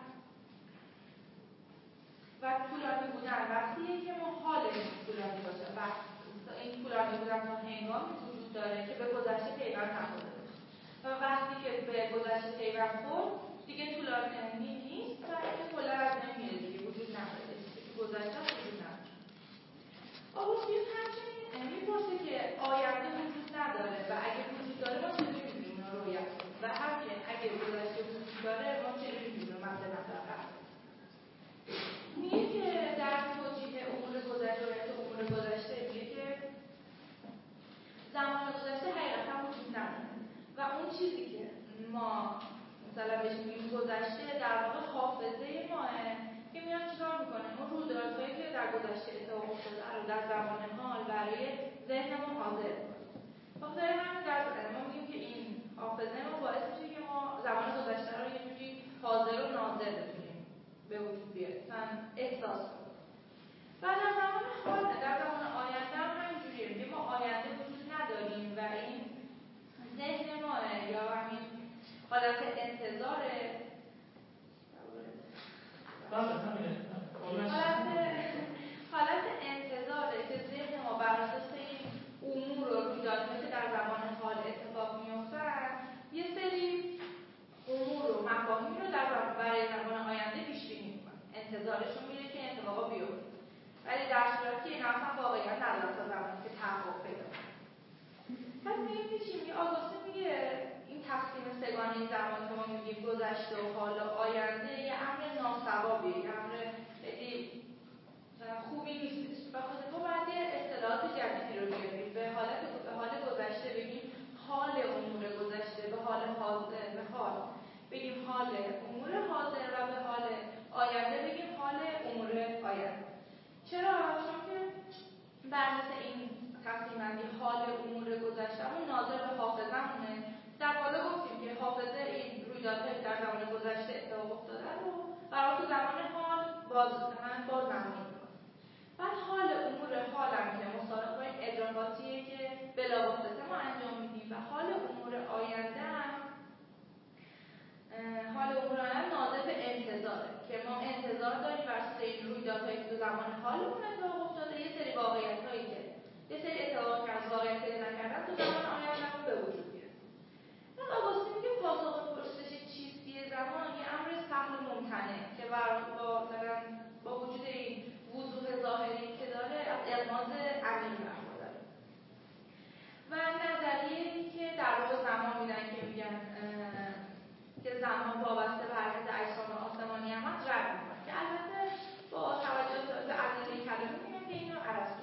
و طولانی بودن وقتیه که ما حالمون طولانی باشه و این طولانی بودن تا هنگامی وجود داره که به گذشته پیوند نخورده باشه و وقتی که به گذشته پیوند خورد دیگه طولانی نیست و این کلا از نمیره دیگه وجود نداره که گذشته وجود نداره. آگوستین همچنین میپرسه که آینده وجود نداره و اگه وجود داره ما چجوری میتونیم اون رو رویت کنیم و همچنین اگه گذشته وجود داره ما چجوری میتونیم مد نظر قرار بدیم. میگه که در توجیه امور گذشته و امور گذشته میگه که زمان گذشته حقیقتا وجود نداره و اون چیزی که ما مثلا بهش میگیم گذشته در واقع حافظه ماه که میاد چیکار میکنه اون رویدادهایی که در گذشته اتفاق افتاده رو در زمان حال برای ذهن ما حاضر کنه. خاطر همین در ما میگیم که این حافظه ما باعث میشه که ما زمان گذشته رو یه جوری حاضر و ناظر بتونیم به وجود بیاریم، مثلا احساس کنیم. و در زمان حال در زمان آینده هم همینجوریه، میگه ما آینده وجود نداریم و این ذهن ما یا همین حالت انتظار حالت حالت انتظاره که ذهن ما بر اساس این امور و رویدادهایی که در زمان حال اتفاق میافتن یه سری امور و مفاهیم رو در برای زمان آینده پیش بینی میکنه، انتظارشون میره که اتفاقا بیفته، ولی در صورتی این اصلا واقعیت نداره تا زمانی که تحقق پیدا کنه. پس میگیم چی میگه آگوستین میگه این تقسیم سگانه زمان که ما میگیم گذشته و حال و آینده یه امر ناصوابیه، یه امر خیلی خوبی نیستش. بخاطر ما باید یه اصطلاحات جدیدی رو بیاریم، به حالت به حال گذشته بگیم حال امور گذشته، به حال حاضر به حال بگیم حال امور حاضر و به حال آینده بگیم حال امور آینده. چرا؟ چون که بر اساس این تقسیم بندی حال امور گذشته همون ناظر به حافظه‌مونه. در بالا گفتیم که حافظه این رویدادهایی که در زمان گذشته اتفاق افتاده رو برای تو زمان حال باز هم باز نمایی می‌کنه. بعد حال امور حال هم که مصادف با این ادراکاتیه که بلاواسطه ما انجام میدیم و حال امور آینده هم حال امور آینده ناظر به انتظاره که ما انتظار داریم بر اساس این رویدادهایی که تو زمان حالمون اتفاق افتاده یه سری واقعیت‌هایی که یه سری اتفاقی که از واقعیت پیدا نکردن تو زمان آیندهمون به وجود بیاد. پس آگوستین میگه پاسخ پرسش چیستی زمان یه امر سهل و ممتنع که با مثلا با وجود این وضوح ظاهری که داره از اغماض عمیق برخورداره. و نظریه‌ای که در واقع زمان میدن که میگن که زمان وابسته به حرکت اجسام آسمانی هم هست رد میکنه که البته با توجه به ادله کلامی میگن که اینو ارسطو.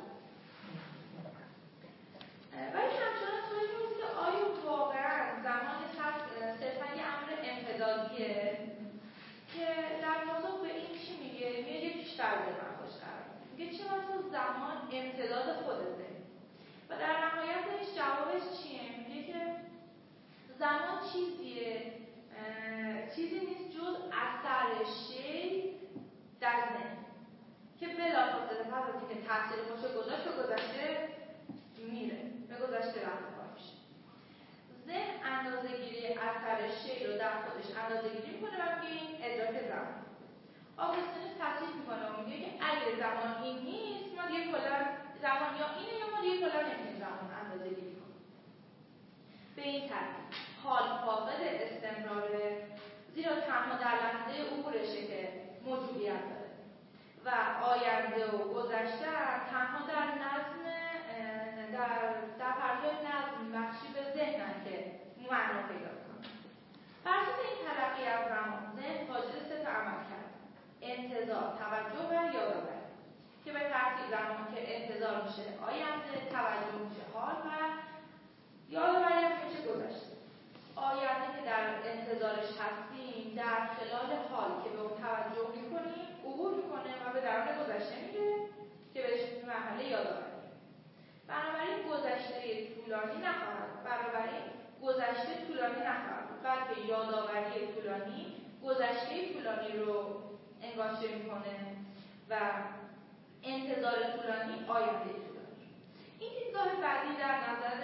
ولی همچنان سوالی می‌پرسه که آیا واقعا زمان صرفاً یه امر امتدادیه که در پاسخ به این چی میگه؟ میگه یه پیش‌فرض من خوش قرار میگه چه واسه زمان امتداد خودته و در نهایتش جوابش چیه؟ میگه که زمان چیزیه چیزی نیست جز اثر شی در ذهن که بلافاصله پس از اینکه تاثیر خوش گذاشت به گذشته میره، به گذشته رفتار میشه. ذهن اندازه‌گیری اثر شی رو در خودش اندازه‌گیری میکنه و میگه این ادراک زمان. آگوستینوس تصحیح میکنه و میگه که اگه زمان این نیست ما دیگه کلا زمان یا اینه یا ما دیگه کلا نمیتونیم زمان اندازه‌گیری کنیم. به این ترتیب حال فاقد استمراره، زیرا تنها در لحظه عبورشه که موجودیت داره و طولانی نخواهد بود. بنابراین گذشته طولانی نخواهد بود، بلکه یادآوری طولانی گذشته طولانی رو انگاشته میکنه و انتظار طولانی آینده طولانی. این دیدگاه بعدی در نظر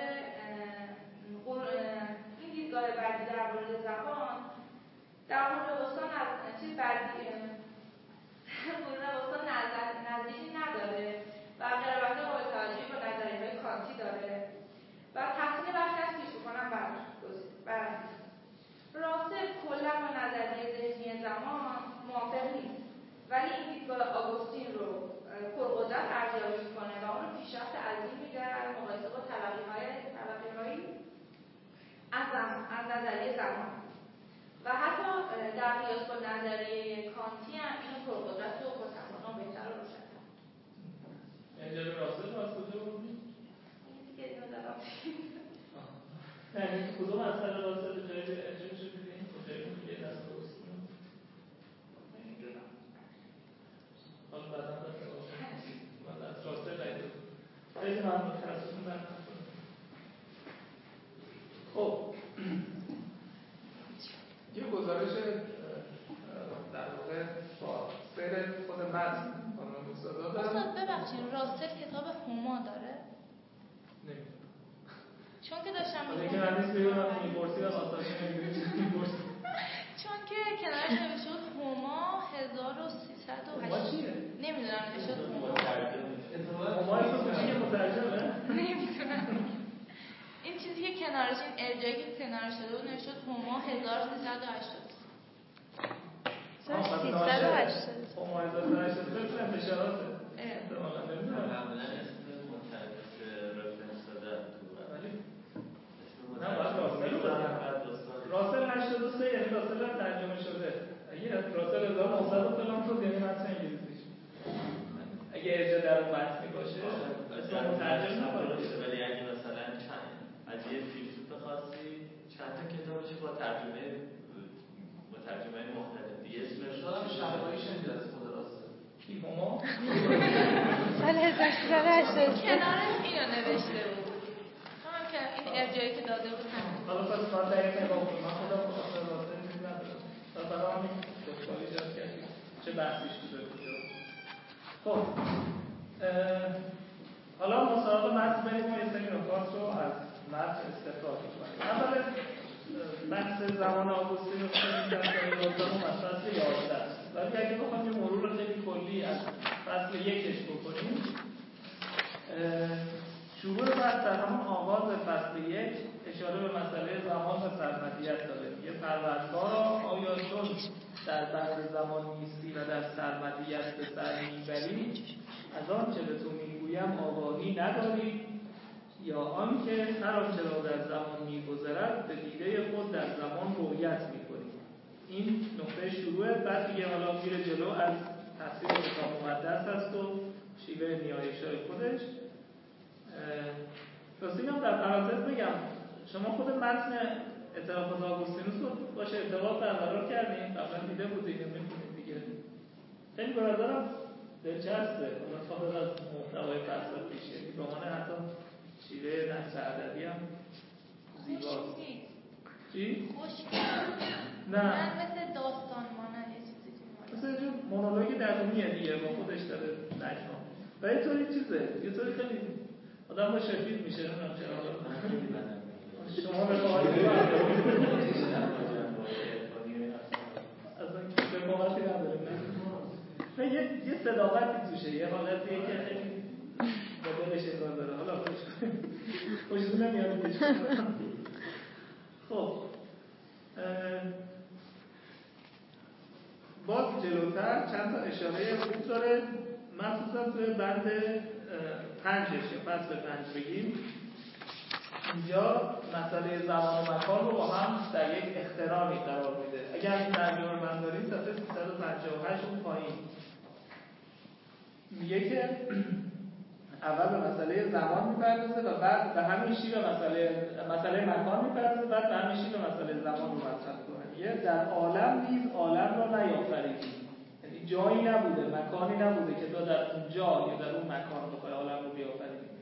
این دیدگاه بعدی در مورد زبان در مورد وسطا از چیز بعدی قرون وسطا نزدیکی نداره و قرابت قابل توجهی با نظریه‌های کانتی داره و تحسین بخشی از فیلسوفان بر بر راسل کلا با نظریه ذهنی زمان موافق نیست، ولی این دیدگاه آگوستین رو پرقدرت ارزیابی می‌کنه و اون رو پیشرفت عظیمی در مقایسه با تلقی‌های تلقی‌هایی از از نظریه زمان و حتی در قیاس با نظریه کانتی هم اینو پرقدرت و پرتوانا و بهتر و روشن‌تر. یعنی جلوی راسل رو از کجا بودی؟ این دیگه اینو دارم یعنی کدوم اثر راسل جایی اجرا شده دیدین؟ کجایی بود یه دست درست کنم؟ نمیدونم. حالا بعدا دست راسل من از راسل قیده بود. خیلی ممنون ترسون در نکنم. خب یه گزارش در واقع با سیر خود متن خانم موسادا دارم. استاد ببخشید راسل کتاب هوما داره؟ نمیدونم. چون که داشتم میگم که من نیست بیرونم میپرسیدم آسانی نمیدونم چون که کنارش نوشته بود هوما هزار و سیصد و هشت هوما چیه؟ نمیدونم نوشته بود هوما هوما اسمش چیه مترجمه؟ نمیدونم این چیزی که کنارش این ارجایی که کنارش شده بود نوشته بود هوما هزار و سیصد و هشتاد سیصد و هشتاد هوما هزار و سیصد و هشتاد بسید انتشاراته احتمالا نمیدونم معمولا اسم مترجمه رفرنس دادن نه باید راسل رو بدیم راسل هشتاد و سه یعنی راسل هم ترجمه شده اگه راسل هزار و نهصد و فلان شد یعنی متن انگلیسیش اگه ارجاع در اون متنی باشه اسم مترجم نباید ولی اگه مثلا چند از یه فیلسوف خاصی چند تا کتابش با ترجمه مترجمه مختلف دیگه اسمش شبایی شنید از خود راسل کی هوما؟ سال هزار و سیصد و هشتاد کنارش اینو نوشته بود این ارجایی که داده بود همین حالا پس من دقیق نگاه کنم من خودم خواستم راسل چیز ندارم و برای همین دکتر ایجاد کردیم چه بحثیش بوده کجا خب حالا ما سراغ متن بریم و یه سری نکات رو از متن استخراج کنیم اول بحث زمان آگوستین رو کنیم در سال یازدهم از فصل یازده ولی اگه بخوام یه مرور خیلی کلی از فصل یکش بکنیم شروع بحث در همون آغاز فصل یک اشاره به مسئله زمان و سرمدیت داره. یه پروردگارا آیا چون در بحث زمان نیستی و در سرمدیت به سر میبری از آن چه به تو میگویم آگاهی نداری یا آنکه هر آنچه را در زمان میگذرد به دیده خود در زمان رؤیت میکنی. این نقطه شروع بعد دیگه حالا میره جلو از تفسیر کتاب مقدس هست و شیوه نیایش‌های خودش. راستی هم در پرانتز بگم شما خود متن اعترافات آگوستینوس رو باشه ارتباط برقرار کردین قبلا دیده بودید یا می‌خونید دیگه خیلی برادرم دلچسبه اون فاضل از محتوای فلسفیشه به عنوان حتی شیوه نثر ادبی هم زیباست. چی؟ خوشگل نه من مثل داستان مانند یه چیزی مثل یه مونولوگ درونیه دیگه با خودش داره نجما و یه طوری چیزه یه طوری خیلی آدم با شفید میشه نمیدونم چرا شما به خواهی اصلا به خواهی نداره نه یه صداقتی توشه یه حالتیه که خیلی با دلش انگار داره حالا خوشتون نمیاد پیش خب باز جلوتر چند تا اشاره خوب داره مخصوصا توی بند پنجش یا فصل پنج بگیم اینجا مسئله زمان و مکان رو با هم در یک اقترانی قرار میده. اگر این ترجمه من داریم صفحه سیصد و پنجاه و هشت اون پایین میگه که اول به مسئله زمان میپردازه و بعد به همین شیوه مسئله مسئله مکان میپردازه بعد به همین شیوه مسئله زمان رو مطرح کنه. میگه در عالم نیز عالم را نیافریدی، یعنی جایی نبوده مکانی نبوده که تو در اون جا یا در اون مکان بخوای عالم رو بیافریدی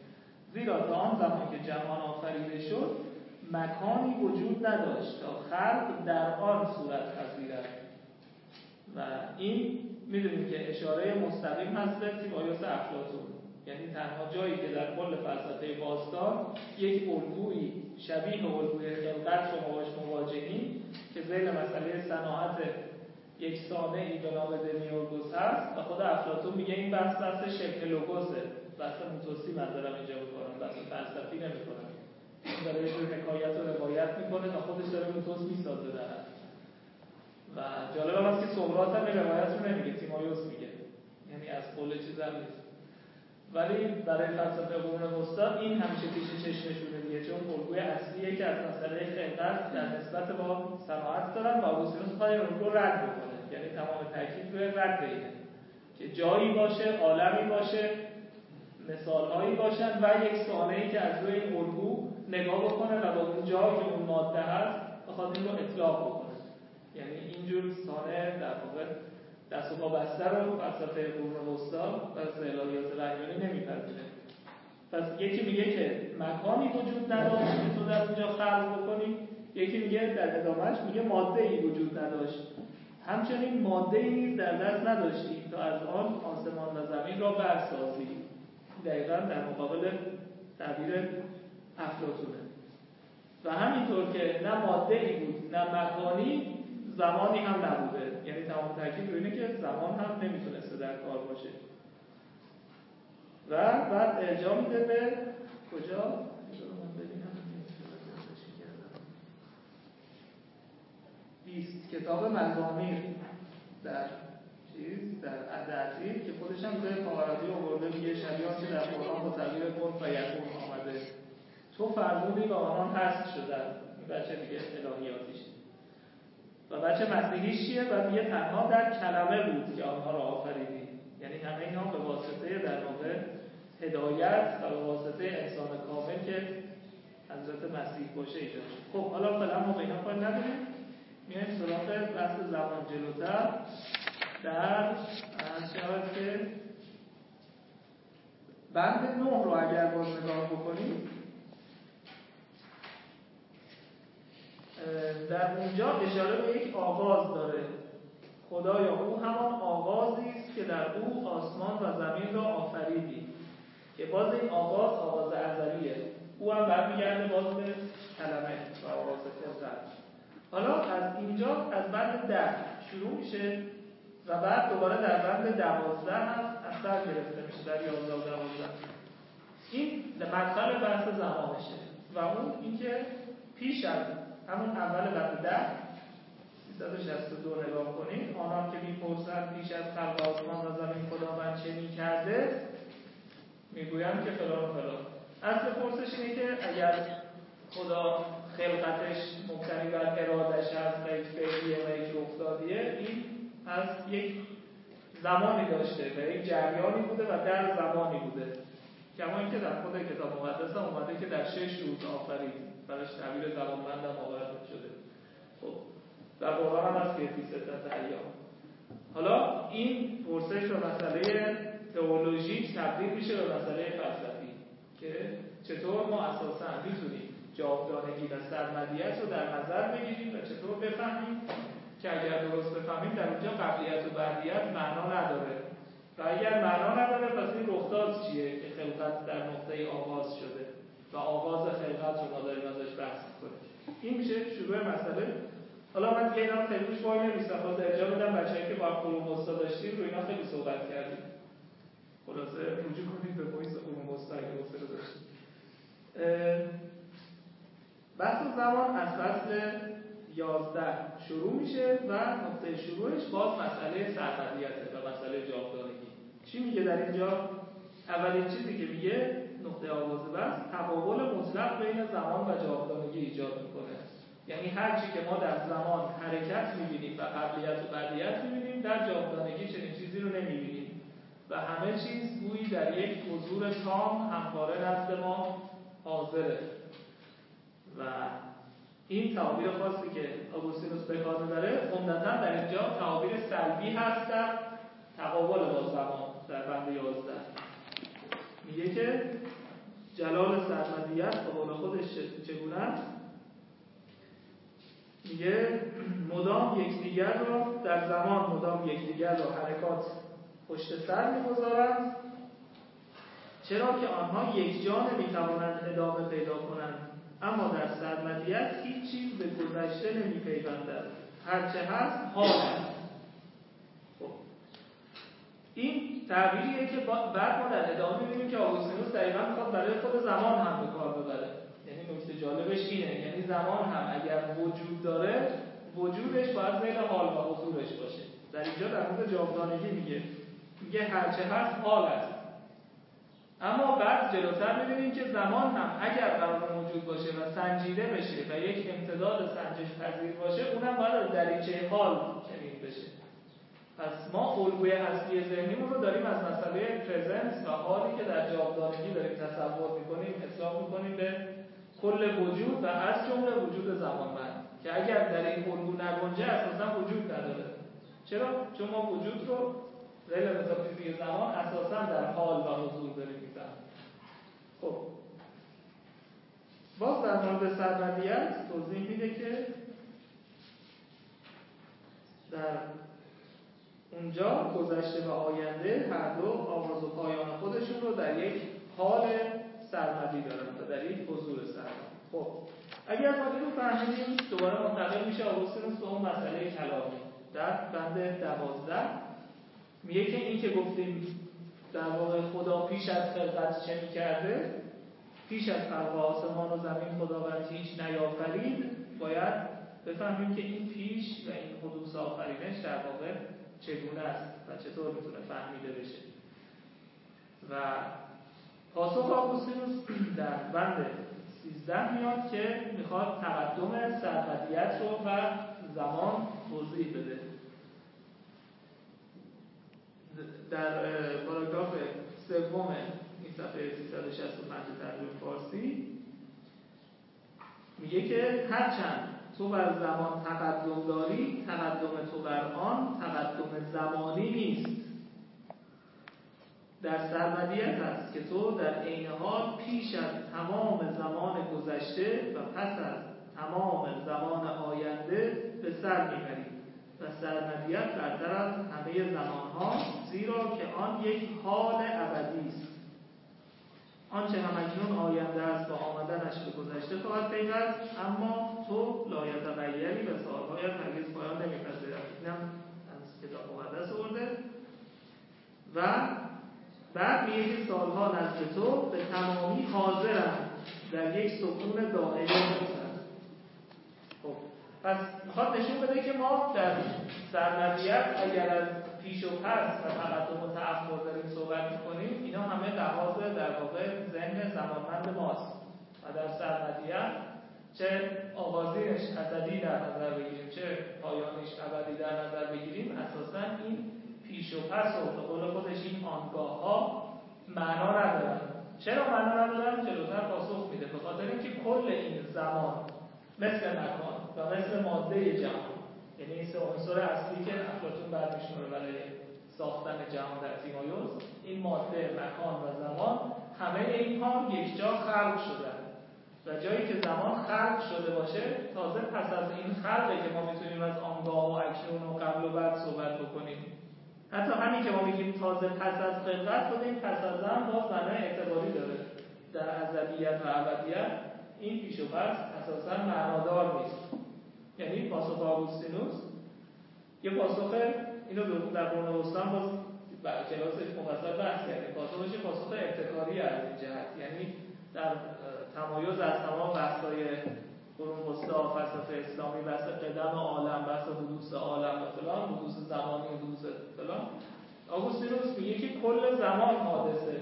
زیرا تا آن زمان که جهان آفریده شد مکانی وجود نداشت تا خلق در آن صورت پذیرد. و این میدونیم که اشاره مستقیم هست به تیمایوس افلاطون، یعنی تنها جایی که در کل فلسفه باستان یک الگویی شبیه الگوی خلقت رو باهاش مواجهیم که ذیل مسئله صناعت یک صانعی به نام دمیورگوس هست و خود افلاطون میگه این بحث بحث شبه لوگوسه، بحث موتوسی من دارم اینجا میکنم، بحث فلسفی نمیکنم. این داره یه جور حکایت و روایت میکنه و خودش داره موتوس میسازه در اصل. و جالب هم هست که سقراط هم این روایت رو نمیگه، تیمایوس میگه، یعنی از قول چیز هم نیست. ولی برای فلسفه قرون وسطا این همیشه پیش چشمشونه دیگه، چون الگوی اصلیه که از مسئله خلقت در نسبت با صناعت دارن و آگوستینوس پای رو رد بکنه، یعنی تمام تاکید روی رد اینه که جایی باشه، عالمی باشه، مثالهایی باشن و یک صانعی که از روی این الگو نگاه بکنه و با اون جایی که اون ماده هست بخواد این رو اطلاق بکنه. یعنی اینجور صانع در واقع دست و پا بسته رو فلسفه قرون وسطا و الهیات رنگانی نمیپذیره. پس یکی میگه که مکانی وجود نداشت که تو در اونجا خلق بکنی، یکی میگه در ادامهش میگه ماده ای وجود نداشت، همچنین ماده ای نیز در دست نداشتی تا از آن آسمان و زمین را برسازی. دقیقا در مقابل تعبیر افلاطونه. و همینطور که نه ماده ای بود نه مکانی، زمانی هم نبوده، یعنی تمام تاکید رو اینه که زمان هم نمیتونسته در کار باشه. و بعد ارجاع میده به کجا؟ من ببینم بیست کتاب مزامیر در چیز در عددی که خودش هم به فقرادی آورده، میگه شبیه که در قرآن با تعبیر کن فیکون آمده، تو فرمودی و آنان هست شدن. این بچه دیگه الهیاتیش. و بچه مسیحیش چیه؟ و میگه تنها در کلمه بود که آنها را آفریدی، یعنی همه اینا به واسطه در واقع هدایت و به واسطه انسان کامل که حضرت مسیح باشه ایجاد شد. خب حالا فعلا ما به اینا کار نداریم، میایم سراغ بحث زمان جلوتر. در شاید که بند نه رو اگر باز نگاه بکنیم، در اونجا اشاره به یک آغاز داره. خدایا او همان آغازی است که در او آسمان و زمین را آفریدی، که باز این آغاز آغاز ازلیه. او هم برمیگرده باز به کلمه و آغاز خلقت. حالا از اینجا از بند ده شروع میشه و بعد دوباره در بند دوازده هم از سر گرفته میشه، در یازده و دوازده. این مدخل بحث زمانشه و اون اینکه پیش از همون اول بند ده سیصد و شصت و دو نگاه کنید، آنان که میپرسند پیش از خلق آسمان و زمین خداوند چه میکرده، میگویم که فلان و فلان. اصل پرسش اینه که اگر خدا خلقتش مبتنی بر ارادش هست و یک فعلیه و یک رخدادیه، این از یک زمانی داشته و یک جریانی بوده و در زمانی بوده، کما اینکه در خود کتاب مقدس هم اومده که در شش روز آفرید، براش تعبیر زمانمند هم آورده شده. خب در قرآن هم هست که فی ستة ایام. حالا این پرسش و مسئله تئولوژیک تبدیل میشه به مسئله فلسفی که چطور ما اساساً میتونیم جاودانگی و سرمدیت رو در نظر بگیریم و چطور بفهمیم که اگر درست بفهمیم در اونجا قبلیت و بعدیت معنا نداره و اگر معنا نداره پس این رخداد چیه که خلقت در نقطه آغاز شده و آغاز خلقت رو ما داریم ازش بحث کنیم. این میشه شروع مسئله. حالا من دیگه اینا خیلی روش وای نمیستم، باز ارجاع میدم بچه‌ای که با قرون وسطا داشتیم رو اینا خیلی صحبت کردیم. خلاصه رجوع کنید به محیط قرون وسطا اگه وسطا داشتیم. بحث زمان از فصل یازده شروع میشه و نقطه شروعش باز مسئله سرمدیته و مسئله جاودانگی. چی میگه در اینجا؟ اولین چیزی که میگه نقطه آغاز بحث تقابل مطلق بین زمان و جاودانگی ایجاد میکنه. یعنی هر چی که ما در زمان حرکت میبینیم و قبلیت و بعدیت میبینیم، در جاودانگی چنین چیزی رو نمیبینیم و همه چیز گویی در یک حضور تام همواره نزد ما حاضره. و این تعابیر خاصی که آگوستینوس به کار میبره عمدتاً در اینجا تعابیر سلبی هست در تقابل با زمان. در بند یازده میگه که جلال سرمدیت به قول خودش چگونه است؟ میگه مدام یکدیگر را در زمان مدام یکدیگر را حرکات پشت سر می‌گذارند، چرا که آنها یک جا نمی‌توانند ادامه پیدا کنند، اما در سرمدیت هیچ چیز به گذشته نمی‌پیوندد، هرچه هست حال است. خب این تعبیریه که بعد ما در ادامه می‌بینیم که آگوستینوس دقیقاً می‌خواد برای خود زمان هم به کار ببره. یعنی نکته جالبش اینه، یعنی زمان هم اگر وجود داره، وجودش باید بین حال و حضورش باشه. در اینجا در مورد جاودانگی میگه میگه هرچه هست حال است. اما بعد جلوتر می‌بینیم که زمان هم اگر قرار موجود باشه و سنجیده بشه و یک امتداد سنجش پذیر باشه، اونم باید در دریچه حال چنین بشه. پس ما الگوی اصلی ذهنیمون رو داریم از مسئله پرزنس و حالی که در جاودانگی داریم تصور می‌کنیم، اطلاق می‌کنیم به کل وجود و از جمله وجود زمانمند که اگر در این الگو نگنجه اساسا وجود نداره. چرا؟ چون ما وجود رو ریل متافیزیک زمان اساسا در حال و حضور داریم می‌فهمیم. خب باز در مورد سرمدیت توضیح میده که در اونجا گذشته و آینده هر دو آغاز و پایان خودشون رو در یک حال سرمدی دارن و در یک حضور سرمدی. خب اگر ما این رو فهمیدیم، دوباره منتقل میشه آگوستینوس به اون مسئله کلامی در بند دوازده. میگه که این که گفتیم در واقع خدا پیش از خلقت چه می‌کرده، پیش از خلق آسمان و زمین خداوند هیچ نیافرید، باید بفهمیم که این پیش و این حدوث آفرینش در واقع چگونه است و چطور میتونه فهمیده بشه. و پاسخ آگوستینوس در بند سیزده میاد که میخواد تقدم سرمدیت رو و زمان توضیح بده. در پاراگراف سوم این صفحه سیصد و شصت و پنج ترجمه فارسی میگه که هرچند تو بر زمان تقدم داری، تقدم تو بر آن تقدم زمانی نیست. در سرمدیت است که تو در عین حال پیش از تمام زمان گذشته و پس از تمام زمان آینده به سر میبری و سرمدیت برتر از همه زمانها، زیرا که آن یک حال ابدی است. آنچه همکنون آینده است و آمدنش به گذشته خواهد پیوست، اما تو لایتغیری و سالهایت هرگز پایان نمیپذیرد. اینم از کتاب مقدس آورده. و بعد میگه که سالها نزد تو به تمامی حاضرند در یک سکون دائمی هستند. خب پس میخواد نشون بده که ما در سرمدیت اگر از پیش و پس و تقدم و تأخر داریم صحبت میکنیم، اینا همه لحاظ در واقع ذهن زمانمند ماست و در سرمدیت چه آغازینش ازلی در نظر بگیریم چه پایانش ابدی در نظر بگیریم، اساساً این پیش و پس و به قول خودش این آنگاه ها معنا ندارن. چرا معنا ندارن؟ جلوتر پاسخ میده. به خاطر اینکه کل این زمان مثل مکان و مثل ماده جهان، یعنی این سه عنصر اصلی که افلاطون برمی‌شماره برای ساختن جهان در تیمایوس، این ماده، مکان و زمان، همه اینها یک جا خلق شدن و جایی که زمان خلق شده باشه، تازه پس از این خلقه که ما میتونیم از آنگاه و اکنون و قبل و بعد صحبت بکنیم. حتی همین که ما میگیم تازه پس از خلقت، خود این پس از هم باز معنای اعتباری داره. در ازلیت و ابدیت این پیش و پس اساساً معنادار نیست. یعنی پاسخ آگوستینوس یه پاسخ، اینو در قرون وسطا باز کلاسش مفصل بحث کردیم، پاسخش پاسخ ابتکاری از این جهت، یعنی در تمایز از تمام بحث‌های قرون وسطا، فلسفه اسلامی، بحث قدم عالم، بحث حدوث عالم و فلان، حدوث زمانی و حدوث فلان، آگوستینوس میگه که کل زمان حادثه،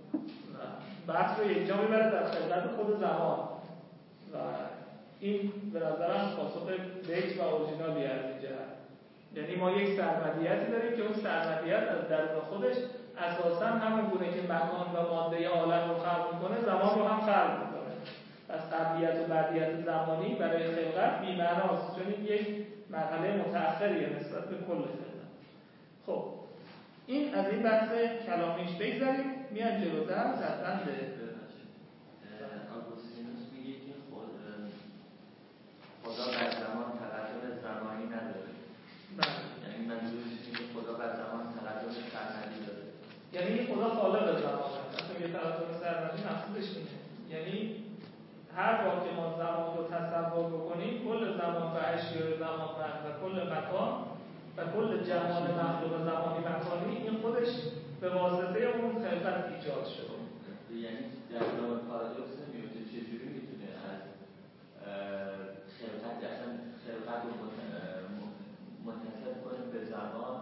بحث رو یک جا میبره در خلقت خود زمان و این به نظرم پاسخ بیت و اورجینالی از این جهت. یعنی ما یک سرمدیتی داریم که اون سرمدیت از درون خودش اساساً همون گونه که مکان و ماده عالم رو خلق میکنه، زمان رو هم خلق میکنه. پس قبلیت و بعدیت زمانی برای خلقت بی‌معناست، چون این یک مرحله متأخریه نسبت به کل خلقت. خب این از این بحث کلامیش بگذاریم. میان جلوتر در بند هر بار که ما زمان رو تصور بکنیم، کل زمان و اشیاء زمان و کل مکان و کل جمال مخلوق زمانی مکانی این خودش به واسطه اون خلقت ایجاد شده. یعنی در نام پارادوکس میوته چجوری میتونه از خلقت اصلا خلقت رو متصل کنه به زمان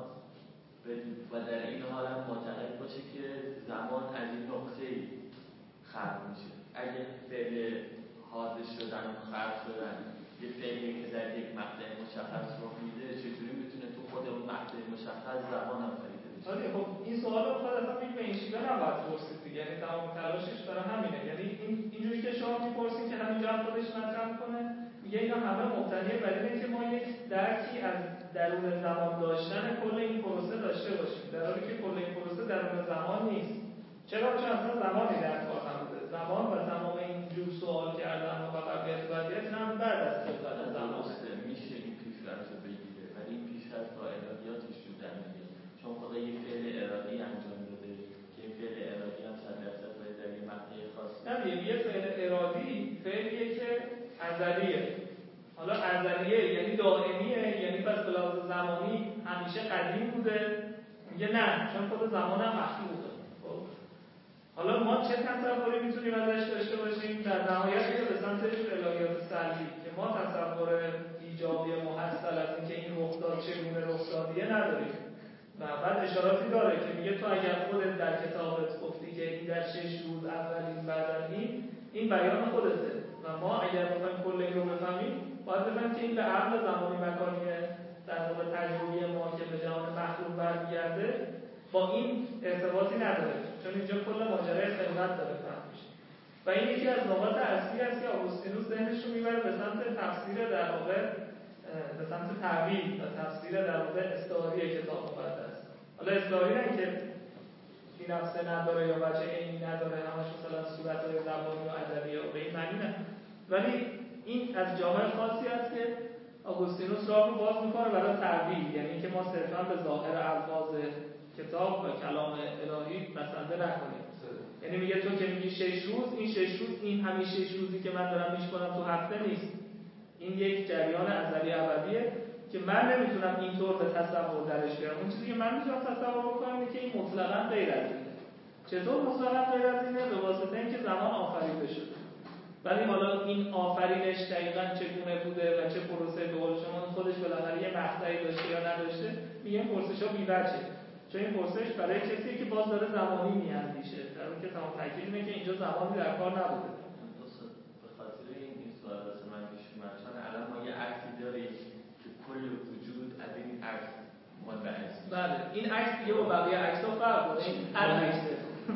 و در این حال هم معتقد باشه که زمان از این نقطه‌ای خلق میشه. اگه فعل حادث شدن و خلق شدن یه فعلی که در یک مقطع مشخص رخ میده، چجوری میتونه تو خود اون مقطع مشخص زمان هم خریده بشه؟ آره خب این سوال رو خود اصلا به این شیوه نباید پرسید دیگه، یعنی تمام تلاشش برای همینه. یعنی این اینجوری که شما میپرسید که همینجا هم خودش مطرح کنه، میگه اینا همه مبتنی بر اینه که ما یک درکی از درون زمان داشتن کل این پروسه داشته باشیم، در حالی که کل این پروسه درون زمان نیست. چرا؟ چون اصلا زمانی در کار نبوده. زمان و تمام این جور سوال کردن و قبلیت و بعدیت هم بعد از خلقت زمان میشه این پیشرفت رو بگیره، ولی این پیشرفت با ارادیاتش رو در میگه، چون خدا یک فعل ارادی انجام داده که این فعل ارادی هم صد درصد باید در یه مقطع خاص نمیه. یه فعل ارادی فعلیه که ازلیه. حالا ازلیه یعنی دائمیه، یعنی پس به لحاظ زمانی همیشه قدیم بوده. میگه نه، چون خود زمان هم مخلوقه. حالا ما چه تصوری میتونیم ازش داشته باشیم؟ در نهایت میره به سمت الهیات سلبی که ما تصور ایجابی محصل از اینکه این رخ داد چگونه رخ دادیه نداریم. و بعد اشاراتی داره که میگه تو اگر خودت در کتابت گفتی که این در شش روز اولین بعدن این این بیان خودته و ما اگر بخوایم کل این رو بفهمیم باید بفهمیم که این به عقل زمانی مکانی در واقع تجربی ما که به جهان مخلوق برمیگرده با این ارتباطی نداره، چون اینجا کل ماجرای خلقت داره فهم میشه. و این یکی از نقاط اصلی است که آگوستینوس ذهنش رو میبره به سمت تفسیر در واقع به سمت تعبیر و تفسیر در واقع استعاری کتاب مقدس. حالا استعاری نه که این نفسه نداره یا وجه عینی نداره، همش مثلا صورت‌های زبانی و ادبی و به این معنی نه، ولی این از جامعه خاصی است که آگوستینوس راه رو باز میکنه برای تعبیر، یعنی اینکه ما صرفا به ظاهر الفاظ کتاب و کلام الهی بسنده نکنیم. یعنی میگه تو که میگی شش روز، این شش روز این همین شش روزی که من دارم میشکنم تو هفته نیست. این یک جریان ازلی ابدیه که من نمیتونم اینطور به تصور درش بیارم. اون چیزی که من میتونم تصور بکنم اینه که این مطلقاً غیر از اینه. چطور مطلقاً غیر از اینه؟ به واسطه اینکه زمان آفریده شده. ولی حالا این آفرینش دقیقاً چگونه بوده و چه پروسه به قول شما خودش بالاخره یه مقطعی داشته یا نداشته، میگن پرسش‌ها بی‌وجهه. چون این پرسش برای کسی که باز داره زمانی میاندیشه، در اون که تمام تاکید اینه که اینجا زمانی در کار نبوده. به خاطر این این سوال واسه من پیش اومد، چون الان ما یه عکسی داریم که کل وجود از این عکس منبعث. بله، این عکس دیگه با بقیه عکس‌ها فرق داره. این هر عکسه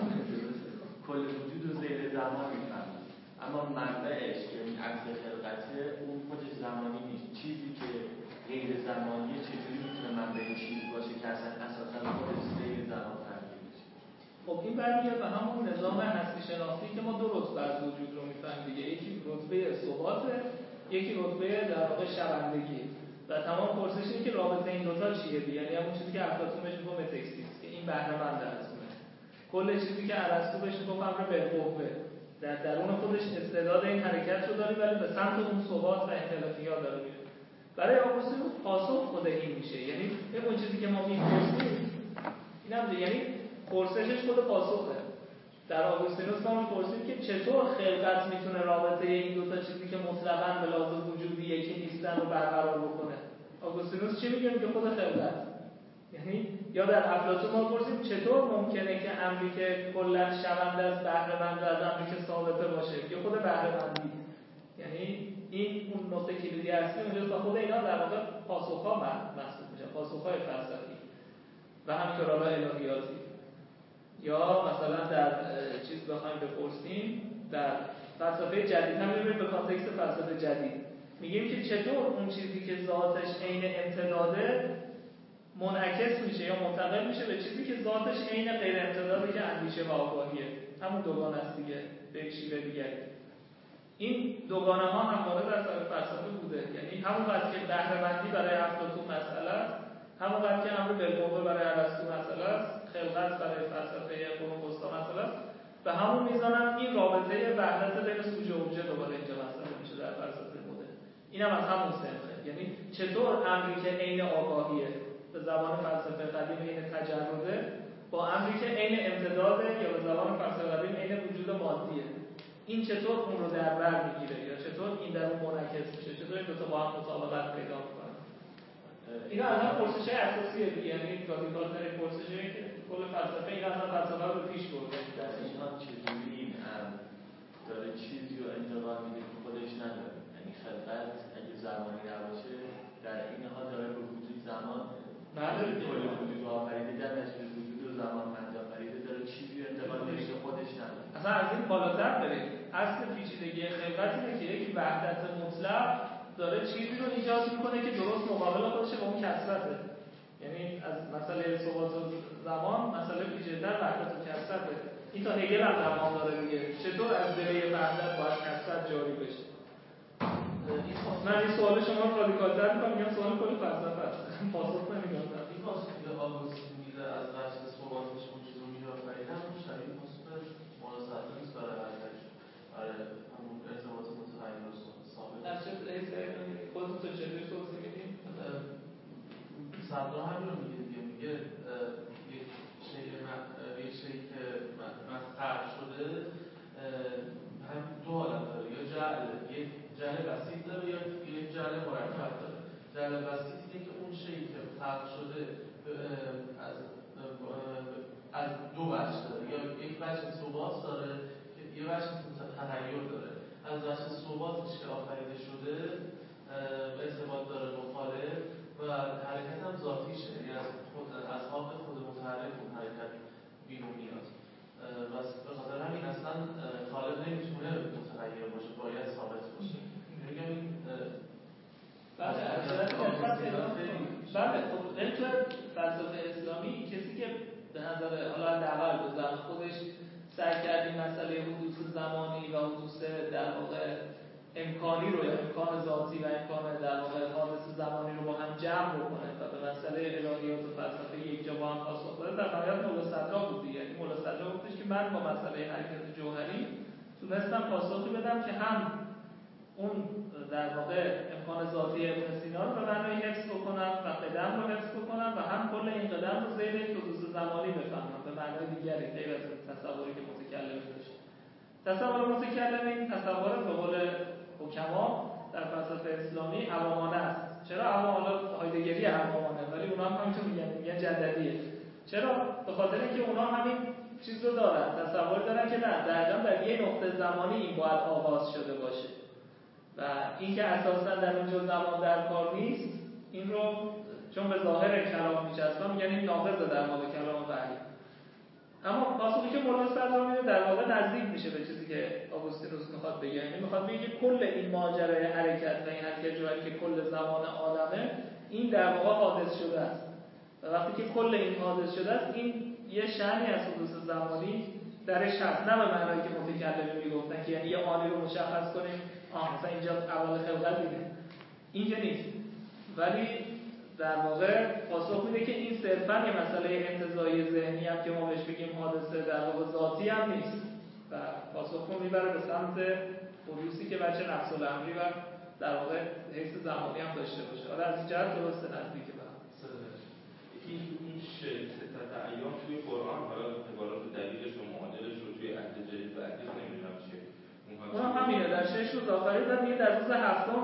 کل وجود رو زیر زمان میفهمه، اما منبعش که این عکس خلقته اون خودش زمانی نیست. چیزی که غیر زمانیه چجوری میتونه منبع چیزی باشه که اصلا اساسا خودش غیر زمان فهمیده بشه؟ خب این برمیگرده به همون نظام هستی شناختی که ما دو رتبه از وجود رو میفهمیم دیگه. یکی رتبه ثباته، یکی رتبه در واقع شوندگی. و تمام پرسش اینه که رابطه این دو تا چیه دیگه؟ یعنی همون چیزی که افلاطون بهش میگه متاکسیس، که این بهره مند از اونه. کل چیزی که ارسطو بهش میگه امر بالقوه، در درون خودش استعداد این حرکت رو داره ولی به سمت اون ثبات و انطلاقیات داره میره. برای آگوستینوس پاسخ خود این میشه، یعنی اون چیزی که ما میپرسیم اینم دیگه، یعنی پرسشش خود پاسخه. در آگوستینوس ما میپرسیم که چطور خلقت میتونه رابطه این دو تا چیزی که مطلقاً به لحاظ وجودی یکی نیستن رو برقرار بکنه. آگوستینوس چی میگه؟ میگه خود خلقت. یعنی یا در افلاطون ما میپرسیم چطور ممکنه که امری که کلاً شونده از بهره مند از امری که ثابته باشه، یا خود بهره مندی. یعنی این اون نقطه کلیدی اصلی اونجاست و خود اینا در واقع پاسخ‌ها محسوب میشن، پاسخ‌های فلسفی و همینطور حالا الهیاتی. یا مثلا در چیز بخوایم بپرسیم در فلسفه جدید هم می‌بینیم به کانتکست فلسفه جدید میگیم که چطور اون چیزی که ذاتش عین امتداده منعکس میشه یا منتقل میشه به چیزی که ذاتش عین غیر امتداده که اندیشه و آگاهیه. همون دوگانه است دیگه به یک شیوه دیگری. این دوگانه ها همواره در فلسفه بوده، یعنی همون وقت که بهره مندی برای افلاطون مسئله است، همون وقت که امر بالقوه برای ارسطو مسئله است، خلقت برای فلسفه قرون وسطی مسئله است، به همون میزانم این رابطه وحدت بین سوژه و ابژه دوباره اینجا مسئله میشه در فلسفه مدرن. اینم از همون سنخه، یعنی چطور امری که عین آگاهیه به زبان فلسفه قدیم عین تجرده با امری که عین امتداده یا به زبان فلسفه قدیم عین وجود مادیه، این چطور اون رو در بر میگیره یا چطور این در اون منعکس میشه، چطور این دو تا با هم مطابقت پیدا میکنه. اینا اصلا پرسش اساسیه دیگه، یعنی رادیکال ترین پرسشه که کل فلسفه این اصلا فلسفه رو پیش برده. در این حال چجوری این امر داره چیزی رو انتقال میده که خودش نداره، یعنی خلقت اگه زمانی نباشه در این حال داره به وجود زمان کل وجود رو آفریده، در نتیجه وجود و زمان مند آفریده، داره چیزی رو انتقال میده که خودش نداره. اصلا از این بالاتر بریم، اصل پیچیدگی خلقت اینه که یک وحدت مطلق داره چیزی رو ایجاد میکنه که درست مقابل خودشه با اون کثرته. یعنی از مسئله ثبات و زمان مسئله پیچیده‌تر وحدت و کثرته. این تا هگل هم زمان داره دیگه، چطور از دله وحدت باید کثرت جاری بشه. من این سوال شما رو رادیکال‌تر می‌کنم، میگم سوال کلی فلسفه است. پاسخ نمی‌دونم. این پاسخی که آگوستین میده از بحث ثباتش وجود رو می‌آفریده هم شبیه پاسخ مناسبت نیست برای حرکتش. برای همون ارتباط متغیر و ثابت. در چه حیث خودتون تو چجوری توضیح میدین؟ صدرا همین رو میگه دیگه، میگه یک شیء یک شیء که مسخر شده هم دو حالت داره، یا جعل یک جعل بسیط داره یا یک جعل مرکب داره. جعل بسیط اینه که اون شیء که خلق شده از از دو وجه داره، یا یک وجه ثبات داره که یه وجه تغییر داره. از وجه ثباتش که آفریده شده ارتباط داره با خالق و حرکت هم ذاتیشه، یعنی از خود از حق خود متحرک اون حرکت بیرون میاد و به خاطر همین اصلا خالق نمیتونه متغیر باشه، باید ثابت باشه. میگم این بله بله خب این تو فلسفه اسلامی کسی که به نظر حالا حداقل به ذات خودش سعی کرد این مسئله حدوث زمانی و حدوث در واقع امکانی رو یا امکان ذاتی و امکان در واقع حادث زمانی رو با هم جمع بکنه و به مسئله الهیات و فلسفه یک جا با هم پاسخ بده، در نهایت مولا صدرا بود دیگه. یعنی مولا صدرا گفتش که من با مسئله حرکت جوهری تونستم پاسخی بدم که هم اون در واقع امکان ذاتی ابن سینا رو به معنای حفظ بکنم و قدم رو حفظ بکنم و هم کل این قدم رو زیر یک حدوث زمانی بفهمم به معنای دیگری غیر از تصوری که متکلم داشت. تصور متکلمین تصور به قول حکما در فلسفه اسلامی عوامانه است. چرا عوامانه؟ هایدگری عوامانه، ولی اونا هم همینطور میگن، میگن جددیه. چرا؟ به خاطر اینکه اونا همین چیز رو دارن، تصور دارن که نه، دقیقاً در یه نقطه زمانی این باید آغاز شده باشه و اینکه اساساً در اونجا زمان در کار نیست، این رو چون به ظاهر کلام میچسبن میگن این ناقضه در مورد کلام وحی. اما پاسخی که مولا صدرا میده در واقع نزدیک میشه به چیزی که آگوستینوس میخواد بگه. یعنی میخواد بگه که کل این ماجرای حرکت و این حرکت جوهری که کل زمان عالمه، این در واقع حادث شده است و وقتی که کل این حادث شده است، این یه شأنی از حدوث زمانی درش هست، نه به معنایی که متکلمین میگفتن که یعنی یه آنی رو مشخص کنیم آه مثلا اینجا اول خلقت دیده، این که نیست. ولی در واقع پاسخ میده که این صرفاً یه مسئله انتزاعی ذهنی هم که ما بهش بگیم حادثه در واقع ذاتی هم نیست و پاسخ رو میبره به سمت حدوثی که بچه نفس الامری و در واقع حیث زمانی هم داشته باشه. حالا از این جهت درسته نزدیکه به هم. یکی این ستت ایام توی قرآن، حالا عبارات دقیقش و معادلش رو توی عهد جدید و عتیق نمیدونم چیه، اونم همینه، در شش روز آفرید و میگه در روز هفتم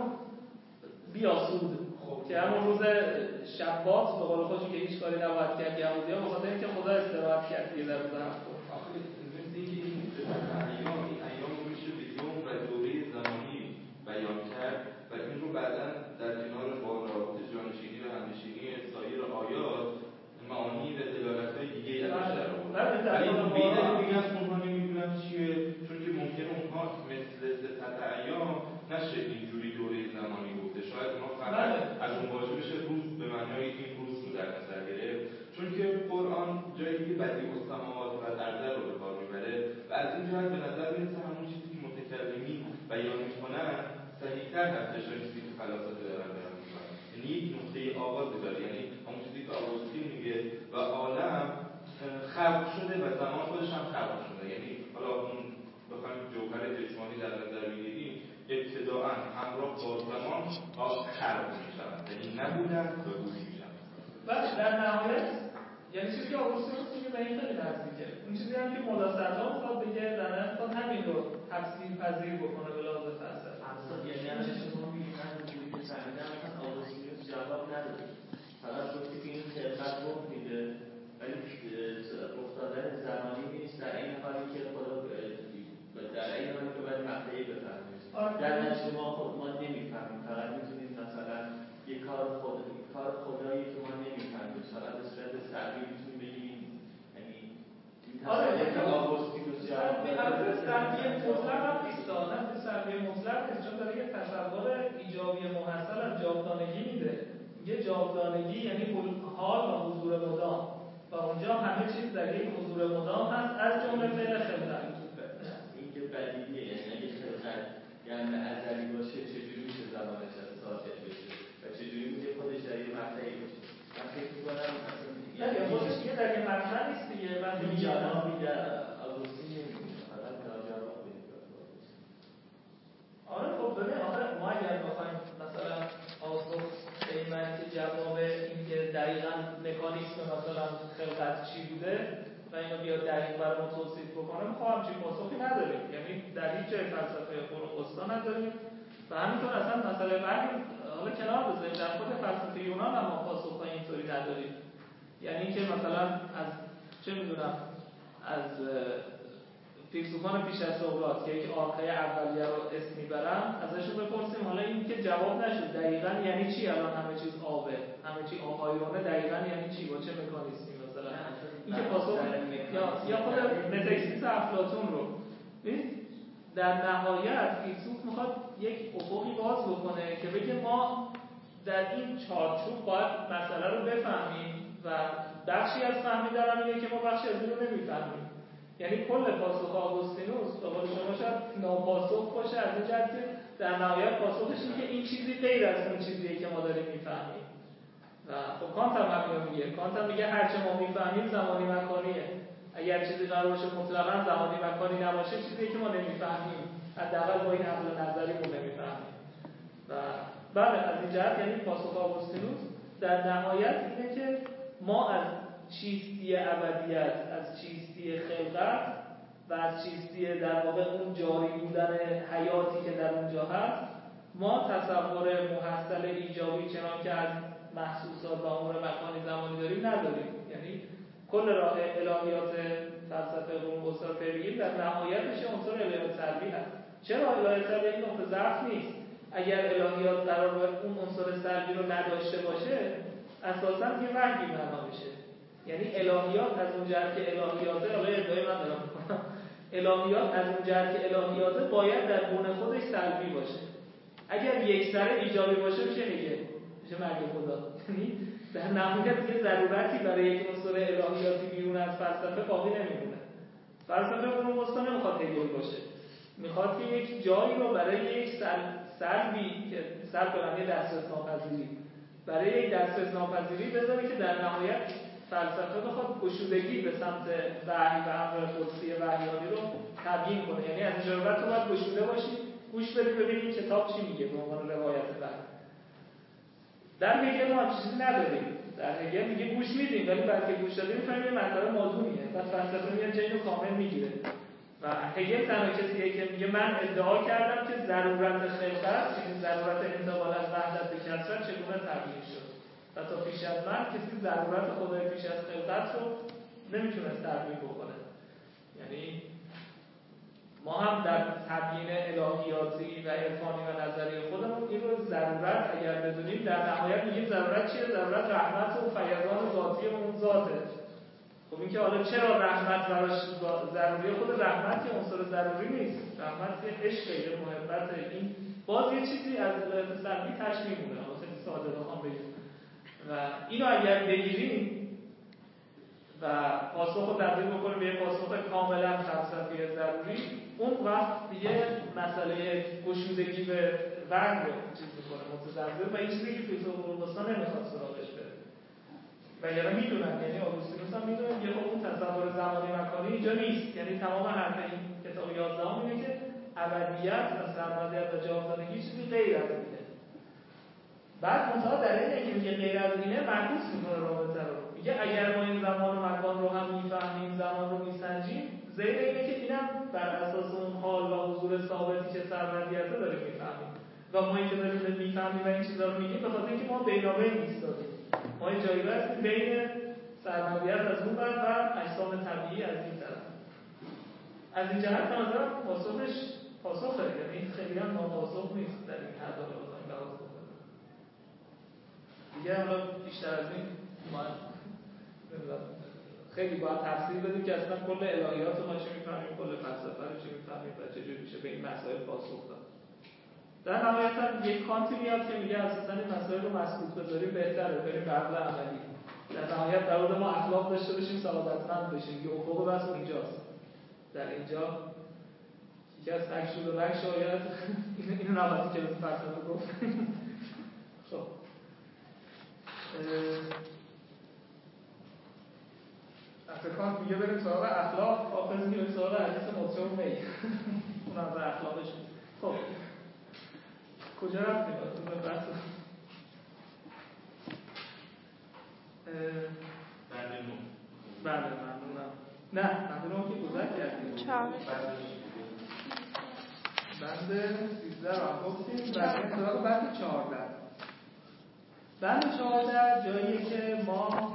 بیاسود که همون روز شبات به قول خودش که هیچ کاری نباید کرد یهودی‌ها به خاطر اینکه خدا استراحت کرد دیگه در روز هفتم. آخه مثل اینکه این ایام این ایام رو میشه به یوم و دوره زمانی بیان کرد و این رو بعدا در کنار با رابط جانشینی و همنشینی سایر آیات معانی و دلالت‌های دیگه ازش در آورد. ولی بیدل دیگه از اونها نمیدونم چیه، چون که ممکنه اونها مثل ستت ایام نشه اینجوری دوره زمانی گفته، شاید اونها فقط از اون واژه بشه روز به معنای این روز رو در نظر گرفت، چون که قرآن جایی دیگه بدیع السماوات و الارض رو به کار میبره و از این جهت به نظر میرسه همون چیزی که متکلمین بیان میکنن صحیح‌تر هستش از چیزی که فلاسفه دارن بیان میکنن. یعنی یک نقطه آغازی داره، یعنی همون چیزی که آگوستین میگه و عالم خلق شده و زمان خودش هم خلق شده. یعنی حالا آگوستینوس میگه به این خیلی نزدیکه. اون چیزی هم که ملاصقا میخواد بگه در نهایت میخواد همین رو تفسیر پذیر بکنه به لحاظ فلسفی. اصلا یعنی از شما میگن همونجوری که فهمیدم مثلا آگوستینوس جواب نداده، فقط گفتی که این خلقت رخ میده ولی رخ دادن زمانی نیست، در این حالی که خدا در این حالی که باید مقطعی بفهمید. در نتیجه ما خود ما نمیفهمیم، فقط میتونیم مثلا یک کار خود کار خدایی که ما نمیفهمیم فقط به صورت سلبی میتونیم بگیم، یعنی این تصور که آگوستینوس جواب داده سلبی مطلق هم نیست، نه سلبی مطلق نیست، چون داره یه تصور ایجابی محصل از جاودانگی میده. یه جاودانگی یعنی حال و حضور مدام و اونجا همه چیز در یک حضور مدام هست از جمله فعل خلقت. این که بدیهیه، یعنی اگه خلقت یعنی ازلی باشه چجوری میشه زمانش از ساطع بشه و چجوری میشه خودش در یه مقطعی باشه. من فکر می‌کنم یعنی خودش دیگه در یه مقطع نیست دیگه. وقتی این جوابی در آگوستین نمی‌بینه، فقط ناجواب می‌بینه. آره خب ببین آخه ما اگر بخوایم مثلا پاسخ به این معنی که جواب این که دقیقاً مکانیسم مثلا خلقت چی بوده و اینو بیاد دقیق برای ما توصیف بکنه، خب همچین پاسخی نداریم. یعنی در هیچ جای فلسفه قرون وسطی نداریم و همینطور اصلا مسئله وحی حالا کنار بذاریم، در خود فلسفه یونان هم ما پاسخ‌های اینطوری نداریم. یعنی که مثلا از چه میدونم از فیلسوفان پیش از سقراط که یک آرخه اولیه رو اسم میبرن ازشون بپرسیم حالا این که جواب نشد دقیقاً یعنی چی الان همه چیز آبه، همه چی آبایونه، دقیقاً یعنی چی، با چه مکانیزمی مثلا این که پاسخ یا یا خود متاکسیس افلاطون رو در نهایت فیلسوف میخواد یک افقی باز بکنه که بگه ما در این چارچوب باید مسئله رو بفهمیم و بخشی از فهمیدن اینه که ما بخشی از این رو نمیفهمیم. یعنی کل پاسخ آگوستینوس به قول شما شاید ناپاسخ باشه از این جهت که در نهایت پاسخش اینه که این چیزی غیر از اون چیزیه که ما داریم میفهمیم. و خب کانت هم همین میگه، کانت هم میگه هرچه ما میفهمیم زمانی مکانیه. اگر چیزی قرار باشه مطلقاً زمانی مکانی نباشه چیزی که ما نمیفهمیم، حداقل با این عقل نظری ما نمیفهمیم. و بله از این جهت یعنی پاسخ آگوستینوس در نهایت اینه که ما از چیستی ابدیت، از چیستی خلقت و از چیستی در واقع اون جاری بودن حیاتی که در اونجا هست ما تصور محصل ایجابی چنان که از محسوسات و امور مکانی زمانی داریم نداریم. یعنی کل راه الهیات فلسفه قرون وسطی رو ببینیم در نهایتش عنصر الهیات سلبی هست. چرا الهیات سلبی این نقطه ضعف نیست؟ اگر الهیات قرار باشه اون عنصر سلبی رو نداشته باشه اساساً یه وحی معنا میشه. یعنی الهیات از اون جهت که الهیاته، حالا ادعای من دارم میکنم، الهیات از اون جهت که الهیاته باید در گونه خودش سلبی باشه. اگر یک سره ایجابی باشه میشه میگه میشه مرگ خدا. یعنی در نهایت یه ضرورتی برای یک عنصر الهیاتی بیرون از فلسفه باقی نمیمونه. فلسفه قرون وسطی نمیخواد هگل باشه، میخواد که یک جایی رو برای یک سلبی که سلب به معنی دسترس ناپذیری، برای یک دسترس ناپذیری بذاره که در نهایت فلسفه بخواد گشودگی به سمت وحی و امر قدسی وحیانی رو تبیین کنه. یعنی از اینجا به بعد تو باید گشوده باشی، گوش بدی ببینی کتاب چی میگه به عنوان روایت وحی. در هگل ما چیزی نداریم. در هگل میگه گوش میدیم ولی بعد که گوش دادیم میفهمیم یه مسئله موضوعیه، بعد فلسفه میاد جای رو کامل میگیره. و هگل تنها کسیه که میگه من ادعا کردم که ضرورت خلقت، یعنی ضرورت انتقال از وحدت به کثرت چگونه تبیین شد و تا پیش از من کسی ضرورت خدای پیش از خلقت رو نمیتونست تبیین بکنه. یعنی ما هم در تبیین الهیاتی و عرفانی و نظری خودمون این رو ضرورت اگر بدونیم در نهایت میگیم ضرورت چیه؟ ضرورت رحمت و فیضان ذاتی اون ذاته. خب این که حالا چرا رحمت براش ضروریه؟ خود رحمت که عنصر ضروری نیست، رحمت یه عشقه، یه محبت، این باز یه چیزی از الهیات سلبی تشبیه مونه. حالا خیلی ساده بخوام بگم و اینو اگر بگیریم و پاسخ رو تبدیل بکنیم به یه پاسخ کاملا فلسفی ضروری، اون وقت دیگه مسئله گشودگی به وحی رو چیز میکنه متضمن و این چیزی که فیلسوف قرون وسطی نمیخواد سراغش بره. و یعنی میدونن، یعنی آگوستینوس هم میدونن یه خب اون تصور زمانی مکانی اینجا نیست. یعنی تمام حرف این کتاب یازدهم اینه که ابدیت و سرمدیت و جاودانگی چیزی غیر از اینه. بعد منتها در این که میگه غیر از اینه معکوس میکنه رابطه رو، میگه اگر ما این زمان و مکان رو هم میفهمیم، زمان رو میسنجیم، زیر اینه که اینم بر اساس اون حال و حضور ثابتی که سرمدیته داریم میفهمیم و ما این که داریم میفهمیم و این چیزا رو میگیم به خاطر اینکه ما بینابین ایستادیم. ما این جایگاه هستیم بین سرمدیت از اون بر و اجسام طبیعی از این طرف. از این جهت به نظرم پاسخش پاسخه، یعنی خیلی هم ناپاسخ نیست در این حد رو بخوایم لحاظ بکنیم. دیگه حالا بیشتر از این ما خیلی باید تفسیر بدیم که اصلا کل الهیات ما چی میفهمیم، کل فلسفه رو چی میفهمیم و چجوری میشه به این مسائل پاسخ داد. در نهایت هم یک کانتی میاد که میگه اساسا این مسائل رو مسکوت بذاریم بهتره، بریم به عقل عملی. در نهایت در مورد ما اخلاق داشته باشیم، سعادتمند بشیم. که افق بس اونجاست. در اینجا یکی از تکشور و بک شاید اینو نباید که از فلسفه گفت. خب افکانت میگه بریم سراغ اخلاق، حافظ میگه بریم سراغ حدیث مطرح و می. اون از اخلاقش. خب کجا رفتیم؟ تو به بحث بند نو. بله ممنونم. نه بند نو که گذر کردیم. چهار. بند سیزده رو هم گفتیم. بریم سراغ بند چهارده. بند چهارده جاییه که ما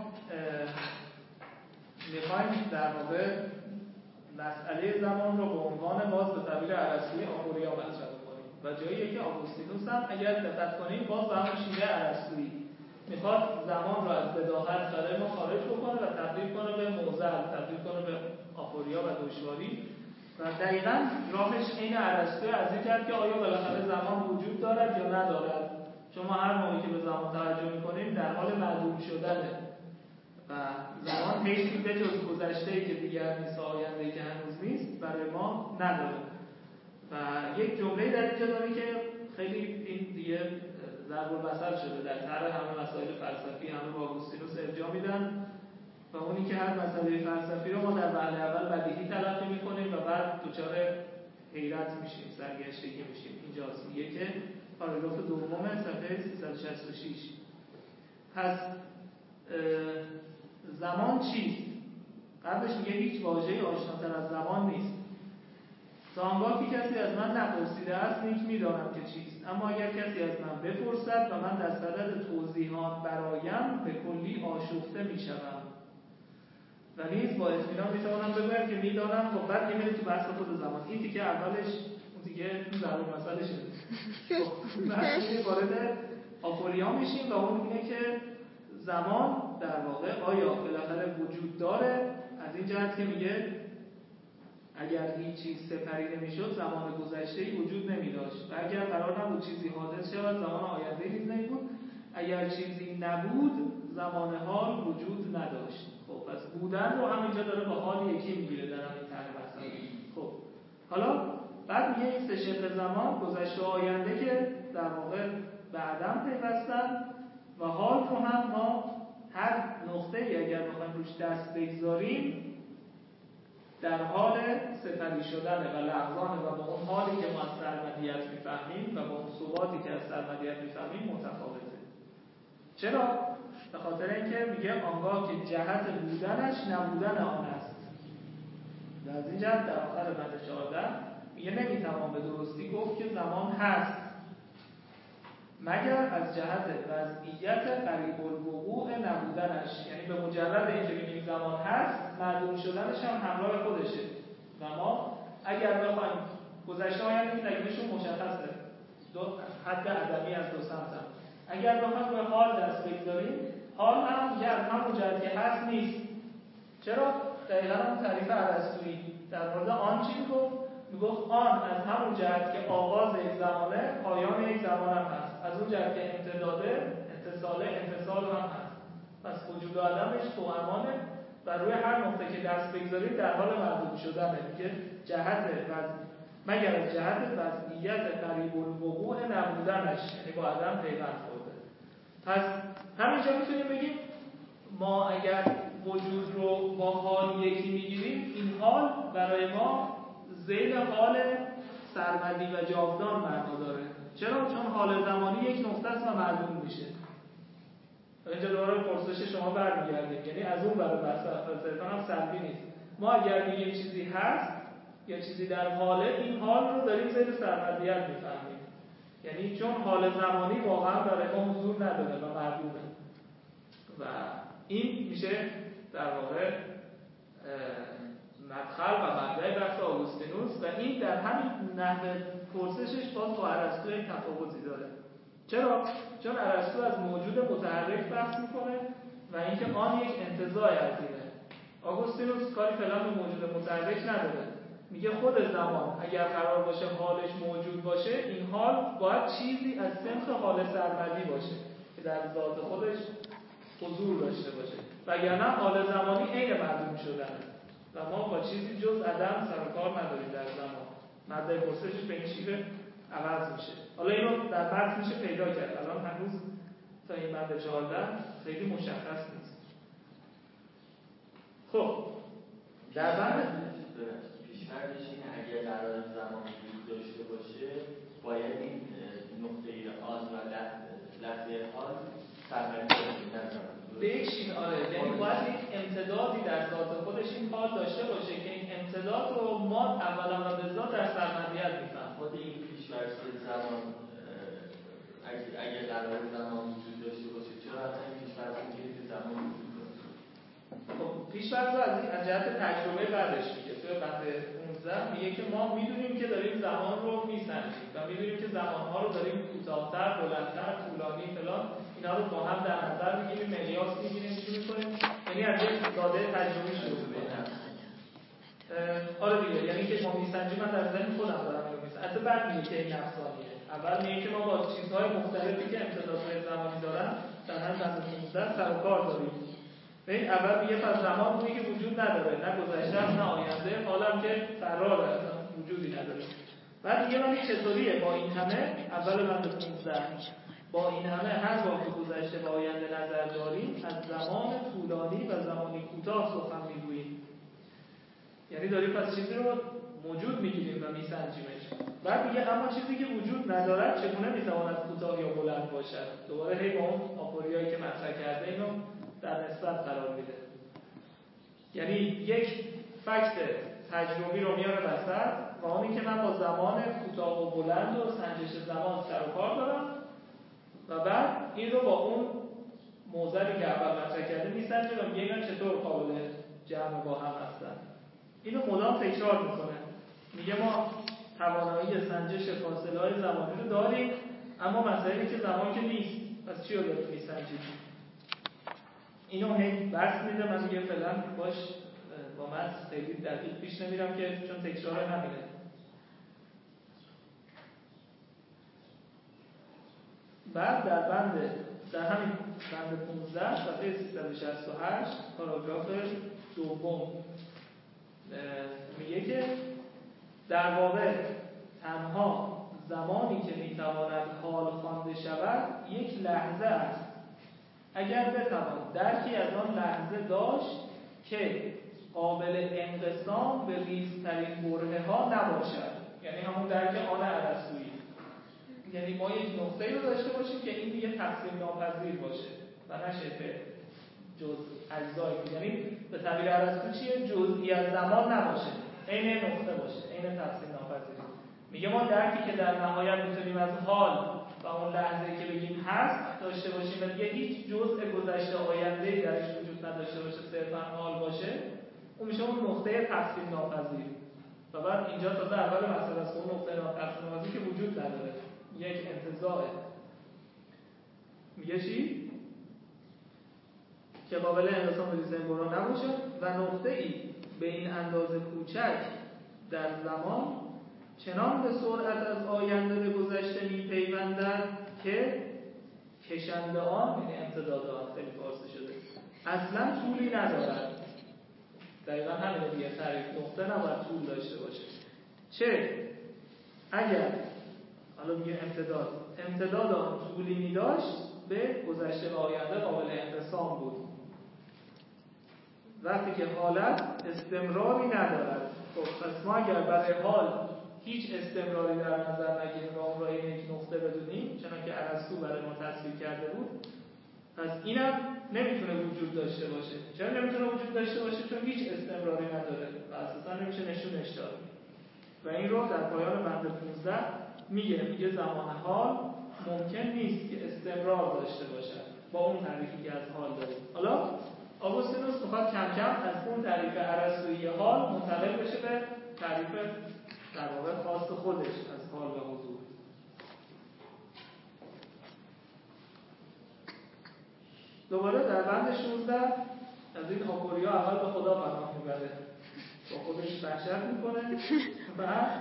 میخوایم در واقع مسئله زمان رو به عنوان باز به تعبیر ارسطویی آپوریا مطرح کنیم و جاییه که آگوستینوس هم اگر دقت کنیم باز به همون شیوه ارسطویی میخواد زمان رو از بداهت برای ما خارج بکنه و تبدیل کنه به معضل، تبدیل کنه به آپوریا و دشواری و دقیقاً راهش عین ارسطو از این جهت که آیا بالاخره زمان وجود دارد یا ندارد. چون ما هر موقعی که به زمان توجه میکنیم در حال معدوم شدنه و زمان هیچی به جز گذشته‌ای که دیگر نیست و آینده‌ای که هنوز نیست برای ما نداره. و یک جمله در اینجا داره که خیلی این دیگه ضرب المثل شده در طرح همه مسائل فلسفی، همه با آگوستینوس ارجاع میدن و اونی که هر مسئله فلسفی رو ما در وهله اول بدیهی تلقی میکنیم و بعد دچار حیرت میشیم، سرگشتگی میشیم. اینجاست میگه که پاراگراف دوم صفحه سیصد و شصت و شش پس زمان چیست؟ قبلش میگه هیچ واژه‌ای آشناتر از زمان نیست. تا آنگاه که کسی از من نپرسیده است نیک میدانم که چیست، اما اگر کسی از من بپرسد و من در صدد توضیحات برایم به کلی آشفته میشوم و نیز با اطمینان میتوانم بگویم که میدانم و بعد می‌بینیم تو بحث خود زمان این دیگه اولش اون دیگه ضرب مسئله شده. خب بعد وارد آپوریا میشیم و اون اینه که زمان در واقع آیا بالاخره وجود داره، از این جهت که میگه اگر هیچ چیز سپری نمیشد زمان گذشته‌ای وجود نمیداشت و اگر قرار نبود چیزی حادث شود زمان آینده نیز نمیبود، اگر چیزی نبود زمان حال وجود نداشت. خب پس بودن رو همینجا داره با حال یکی میگیره در همین طرح مسئله. خب حالا بعد میگه این سه شق زمان گذشته و آینده که در واقع به عدم پیوستن و حال رو هم ما هر نقطه‌ای اگر بخوایم روش دست بگذاریم در حال سپری شدن و لغزان و با اون حالی که ما از سرمدیت میفهمیم و با اون ثباتی که از سرمدیت میفهمیم متفاوته. چرا؟ به خاطر اینکه میگه آنگاه که جهت بودنش نبودن آن است. در این جهت در آخر بند چهارده میگه نمیتوان به درستی گفت که زمان هست مگر از جهت وضعیت قریب الوقوع نبودنش، یعنی به مجرد اینکه بگیم زمان هست معلوم شدنش هم همراه خودشه و ما اگر بخوایم گذشته آینده این تکلیفشون مشخصه، دو حد عدمی از دو سمت هم. اگر بخوایم به حال دست بگذاریم حال هم دیگه از همون جهت که هست نیست. چرا؟ دقیقا هم تعریف ارسطویی در مورد آن چی میگفت؟ میگفت آن از همون جهت که آغاز یک زمانه پایان یک زمان هم هست، از اون جهت که امتداده اتصاله انفصال هم هست. پس وجود آدمش توأمانه و روی هر نقطه که دست بگذاریم در حال معدوم شدنه. میگه جهت وز... مگر از جهت وضعیت قریب الوقوع نبودنش، یعنی با آدم پیوند خورده. پس همینجا میتونیم بگیم ما اگر وجود رو با حال یکی میگیریم این حال برای ما ذیل حال سرمدی و جاودان معنا داره. چرا؟ چون حال زمانی یک نقطه است و معلوم میشه اینجا دوباره پرسش شما برمیگردیم، یعنی از اون برای بحث فلسفه هم سلبی نیست. ما اگر میگیم چیزی هست یا چیزی در حاله، این حال رو داریم زیر سرمدیت میفهمیم، یعنی چون حال زمانی واقعا برای ما حضور نداره و معدومه و این میشه در واقع مدخل و مبدأ بحث آگوستینوس و این در همین نحوه پرسشش باز با ارسطو یک تفاوتی داره. چرا؟ چون ارسطو از موجود متحرک بحث میکنه و اینکه آن یک انتزاع از اینه. آگوستینوس کاری فعلا به موجود متحرک نداره، میگه خود زمان اگر قرار باشه حالش موجود باشه، این حال باید چیزی از سمت حال سرمدی باشه که در ذات خودش حضور داشته باشه، وگرنه حال زمانی عین معدوم شدنه و ما با چیزی جز عدم سر و کار نداریم در زمان. مبدأ پرسشش به این شیوه عوض میشه. حالا اینو در متن میشه پیدا کرد، الان هنوز تا این مبدأ چهارده خیلی مشخص نیست. خب در بند پیش‌فرضش اینه اگر قرار زمان وجود داشته باشه باید این نقطه آز و لحظه حال سرمدی باشه به یک شین. آره، یعنی باید یک امتدادی در ذات خودش این حال داشته باشه که این امتداد رو ما اولا و به ذات در سرمدیت میفهم. خود این پیش‌فرض زمان اگر قرار زمان وجود داشته باشه چرا اصلا این پیش‌فرض میگه که زمان وجود داره؟ خب پیش‌فرض رو از این از جهت تجربه بعدش میگه. توی بند پانزده میگه که ما میدونیم که داریم زمان رو میسنجیم و میدونیم که زمانها رو داریم کوتاه‌تر، بلندتر، طولانی فلان، اینا رو با هم در نظر میگیریم، مقیاس میگیریم، چی می‌کنیم؟ یعنی از یک داده تجربی شروع می‌کنیم. آره دیگه، یعنی که ما میسنجیم، من در ذهن خودم دارم اینو میسنجم. البته بعد میگه که این نفسانیه. اول میگه که ما با چیزهای مختلفی که امتدادهای زمانی دارن در همین بند پانزده سر و کار داریم. ببین اول میگه پس زمان روی که وجود نداره، نه گذشته نه آینده، حالم که قراره اصلا وجودی نداره. بعد میگه ولی چطوریه با این همه، اول بند پانزده با این همه هر بار که گذشته و آینده نظر داریم از زمان طولانی و زمانی کوتاه سخن میگوییم. یعنی داریم پس چیزی رو موجود میگیریم و میسنجیمش. بعد میگه اما چیزی که وجود ندارد چگونه میتواند کوتاه یا بلند باشد؟ دوباره هی با اون آپوریایی که مطرح کرده اینو در نسبت قرار میده. یعنی یک فکت تجربی رو میاره وسط و اونی که من با زمان کوتاه و بلند و سنجش زمان سر و کار دارم و بعد این رو با اون موضوعی که اول مطرح کرده میسنجه و میگه اینا چطور قابل جمع با هم هستن. اینو مدام تکرار میکنه. میگه ما توانایی سنجش فاصله های زمانی رو داریم، اما مسئله که زمان که نیست، پس چی رو داریم میسنجیم؟ اینو هی بحث میده. من میگه فعلا باش با من خیلی دقیق پیش نمیرم که چون تکرار همینه. بعد در بند در همین بند پانزده صفحه سیصد و شصت و هشت پاراگراف دوم میگه که در واقع تنها زمانی که میتواند حال خوانده شود یک لحظه است، اگر بتوان درکی از آن لحظه داشت که قابل انقسام به ریزترین برهه ها نباشد. یعنی همون درک آن ارسطویی، یعنی ما یک نقطه‌ای رو داشته باشیم که این دیگه تقسیم ناپذیر باشه و نشه به جز اجزایی. یعنی به تعبیر ارسطو چیه؟ جزئی از زمان نباشه، عین نقطه باشه، عین تقسیم ناپذیر. میگه ما درکی که در نهایت میتونیم از حال و اون لحظه‌ای که بگیم هست داشته باشیم و دیگه هیچ جزء گذشته آینده‌ای درش وجود نداشته باشه، صرفاً حال باشه، اون میشه اون نقطه تقسیم ناپذیر. و بعد اینجا تازه اول مسئله است، اون نقطه تقسیم ناپذیر که وجود نداره، یک انتزاعه. میگه چی؟ که قابل انقسام به ریزترین برهه نباشه و نقطه‌ای به این اندازه کوچک در زمان چنان به سرعت از آینده به گذشته میپیوندد که کشنده آن، یعنی امتداد آن، خیلی فارسی شده، اصلا طولی ندارد. دقیقا همین دیگه تعریف، نقطه نباید طول داشته باشه. چه اگر حالا میگه امتداد امتداد آن طولی میداشت به گذشته و آینده قابل انقسام بود. وقتی که حالت استمراری ندارد، خب پس ما اگر برای حال هیچ استمراری در نظر نگیریم و اون را یک نقطه بدونیم، چنانکه ارسطو برای ما تصویر کرده بود، پس اینم نمیتونه وجود داشته باشه. چرا نمیتونه وجود داشته باشه؟ چون هیچ استمراری نداره و اساسا نمیشه نشونش داد. و این رو در پایان بند پانزده میگه میگه زمان حال ممکن نیست که استمرار داشته باشه با اون تعریفی که از حال داریم. حالا آگوستینوس میخواد کم کم از اون تعریف ارسطویی حال منتقل بشه به تعریف در واقع خاص خودش از حال و حضور. دوباره در بند شانزده از این آپوریا اول به خدا پناه میبره، با خودش وحشت میکنه و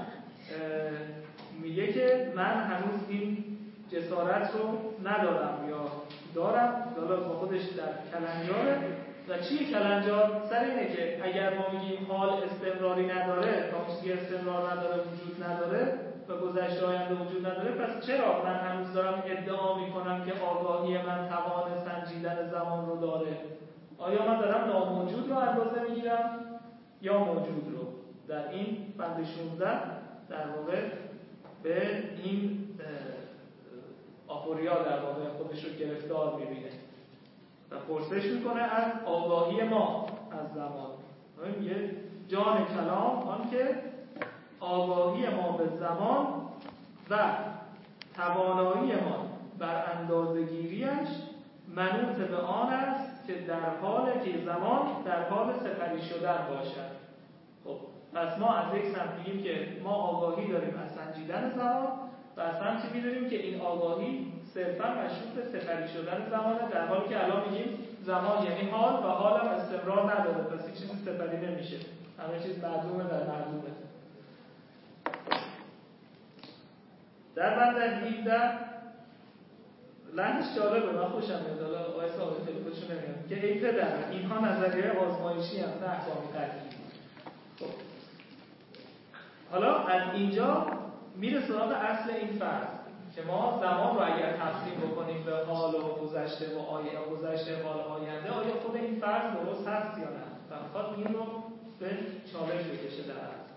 میگه که من هنوز این جسارت رو ندارم یا دارم. حالا با خودش در کلنجاره و چیه کلنجار؟ سر اینه که اگر ما میگیم حال استمراری نداره، تا اون چیزی استمرار نداره، وجود نداره و گذشته آینده وجود نداره، پس چرا من هنوز دارم ادعا میکنم که آگاهی من توان سنجیدن زمان رو داره؟ آیا من دارم ناموجود رو اندازه میگیرم یا موجود رو؟ در این بند شانزده در واقع به این آپوریا در واقع خودش رو گرفتار میبینه و پرسش میکنه از آگاهی ما از زمان. میگه جان کلام آن که آگاهی ما به زمان و توانایی ما بر اندازه‌گیری‌اش منوط به آن است که در حال که زمان در حال سپری شدن باشد. خب پس ما از یک سمت میگیم که ما آگاهی داریم از سنجیدن زمان و از سمتی میدونیم که این آگاهی صرفا مشروط به سپری شدن زمانه، در حالی که الان میگیم زمان یعنی حال و حال هم استمرار نداره، پس هیچ چیزی سپری نمیشه، همه چیز معدومه در معدومه. در بند هفده لحنش جالبه، من خوشم میاد. حالا آقای صاحب خیلی خوشم نمیاد که ای پدر اینها نظریه آزمایشی هم نه احکام قطعی. خب حالا از اینجا میره سراغ اصل این فرض که ما زمان رو اگر تقسیم بکنیم به حال و گذشته و آینده، گذشته حال آینده، آیا خود این فرض درست هست یا نه؟ و میخواد این رو به چالش بکشه در اصل.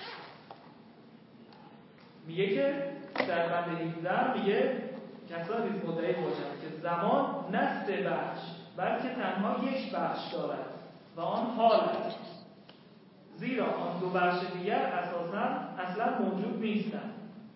میگه که در بند هفده میگه کسانی مدعی باشند که زمان نه سه بخش بلکه تنها یک بخش دارد و آن حال است، زیرا آن دو بخش دیگر اساساً اصلا موجود نیستند.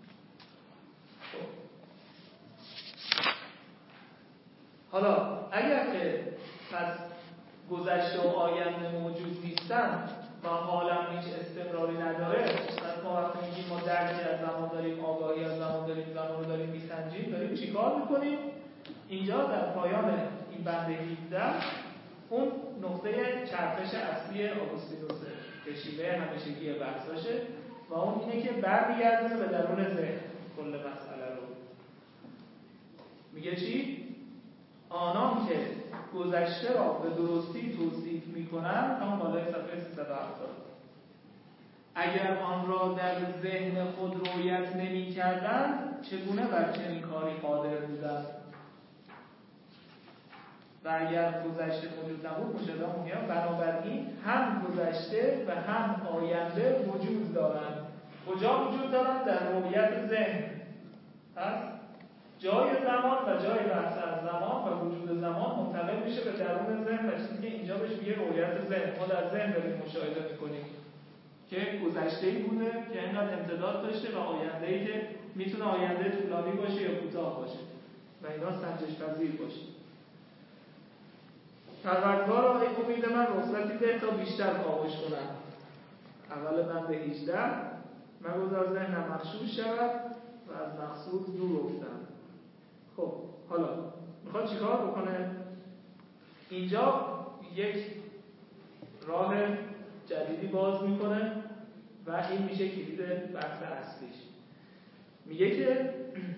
حالا اگر که پس گذشته و آینده موجود نیستن و حالم هیچ استمراری نداره، پس ما وقتی میگیم ما درکی از زمان داریم، آگاهی از زمان داریم، زمان رو داریم میسنجیم، داریم چیکار میکنیم؟ اینجا در پایان این بند هفده اون نقطه چرخش اصلی آگوستینوسه که شیوه همیشگی بحثاشه و اون اینه که برمیگردونه به درون ذهن کل مسئله رو. میگه چی؟ آنان که گذشته را به درستی توصیف میکنند، همون بالای صفحه سیصد و هفتاد، اگر آن را در ذهن خود رویت نمی کردند چگونه بر چنین کاری قادر بودند؟ و اگر گذشته موجود نبود، مشاهده میگم بنابراین هم گذشته و هم آینده وجود دارند. کجا وجود دارند؟ در رویت ذهن. پس جای زمان و جای بحث از زمان و وجود زمان منتقل میشه به درون ذهن و چیزی که اینجا بهش میگه رویت ذهن. ما در ذهن داریم مشاهده میکنیم که گذشته‌ای بوده که اینقدر امتداد داشته و آینده‌ای که میتونه آینده طولانی باشه یا کوتاه باشه و اینا سنجش پذیر باشه. پروردگار را ای امید من رخصتی ده تا بیشتر کاوش کنم. اول بند هجده مگذار ذهنم مغشوش شود و از مقصود دور افتم. خب حالا میخواد چیکار بکنه؟ اینجا یک راه جدیدی باز میکنه و این میشه کلید بحث اصلیش. میگه که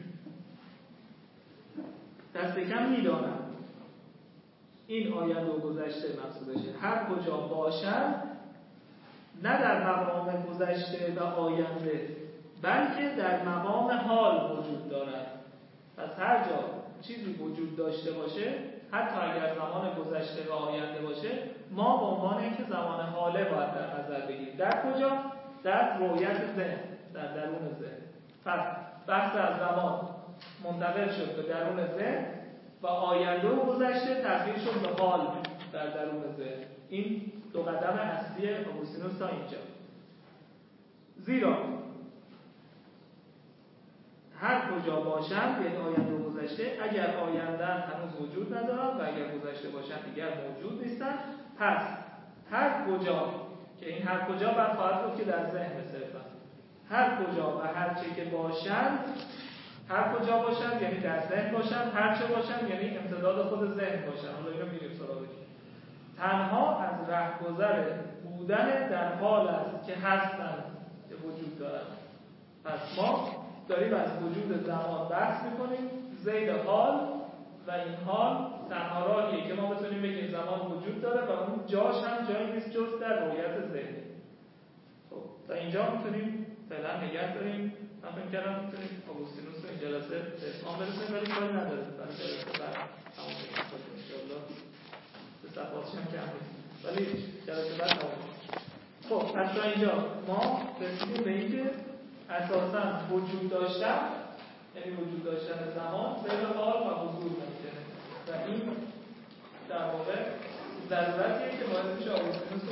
دست کم میدانم این آینده و گذشته مقصودشه، هر کجا باشن نه در مقام گذشته و آینده بلکه در مقام حال وجود دارد. پس هر جا چیزی وجود داشته باشه، حتی اگر زمان گذشته و آینده باشه، ما به عنوان اینکه زمان حاله باید در نظر بگیریم. در کجا؟ در رویت ذهن، در درون ذهن. پس بحث از زمان منتقل شد به درون ذهن و آینده و گذشته تبدیل شد به حال در درون ذهن. این دو قدم اصلی آگوستینوس تا اینجا. زیرا هر کجا باشند، یعنی آینده و گذشته، اگر آینده هنوز وجود ندارند و اگر گذشته باشند دیگر موجود نیستند، پس هر کجا، که این هر کجا بر خواهد بود که در ذهن صرفا، هر کجا و هر چه که باشند، هر کجا باشند یعنی در ذهن باشند، هر چه باشند یعنی امتداد خود ذهن باشند. حالا اینو میریم سراغش. تنها از رهگذر بودن در حال است که هستند، که وجود دارند. پس ما داریم از وجود زمان بحث میکنیم زید حال، و این حال تنها راهیه که ما بتونیم بگیم زمان وجود داره و اون جاش هم جایی نیست جز در رویت ذهنی. خب تا اینجا میتونیم فعلا نگه داریم. من فکر کردم میتونیم آگوستینوس رو این جلسه اتمام برسونیم، ولی کاری نداره، برای جلسه بعد تمام کنیم انشاءالله. به صفحاتش هم کم نیست، ولی جلسه بعد تمام. خب از تا اینجا ما رسیدیم به اینکه اساساً وجود داشتن، یعنی وجود داشتن زمان بین حال و حضور ممکنه و این در واقع ضرورتیه که باعث میشه آگوستینوس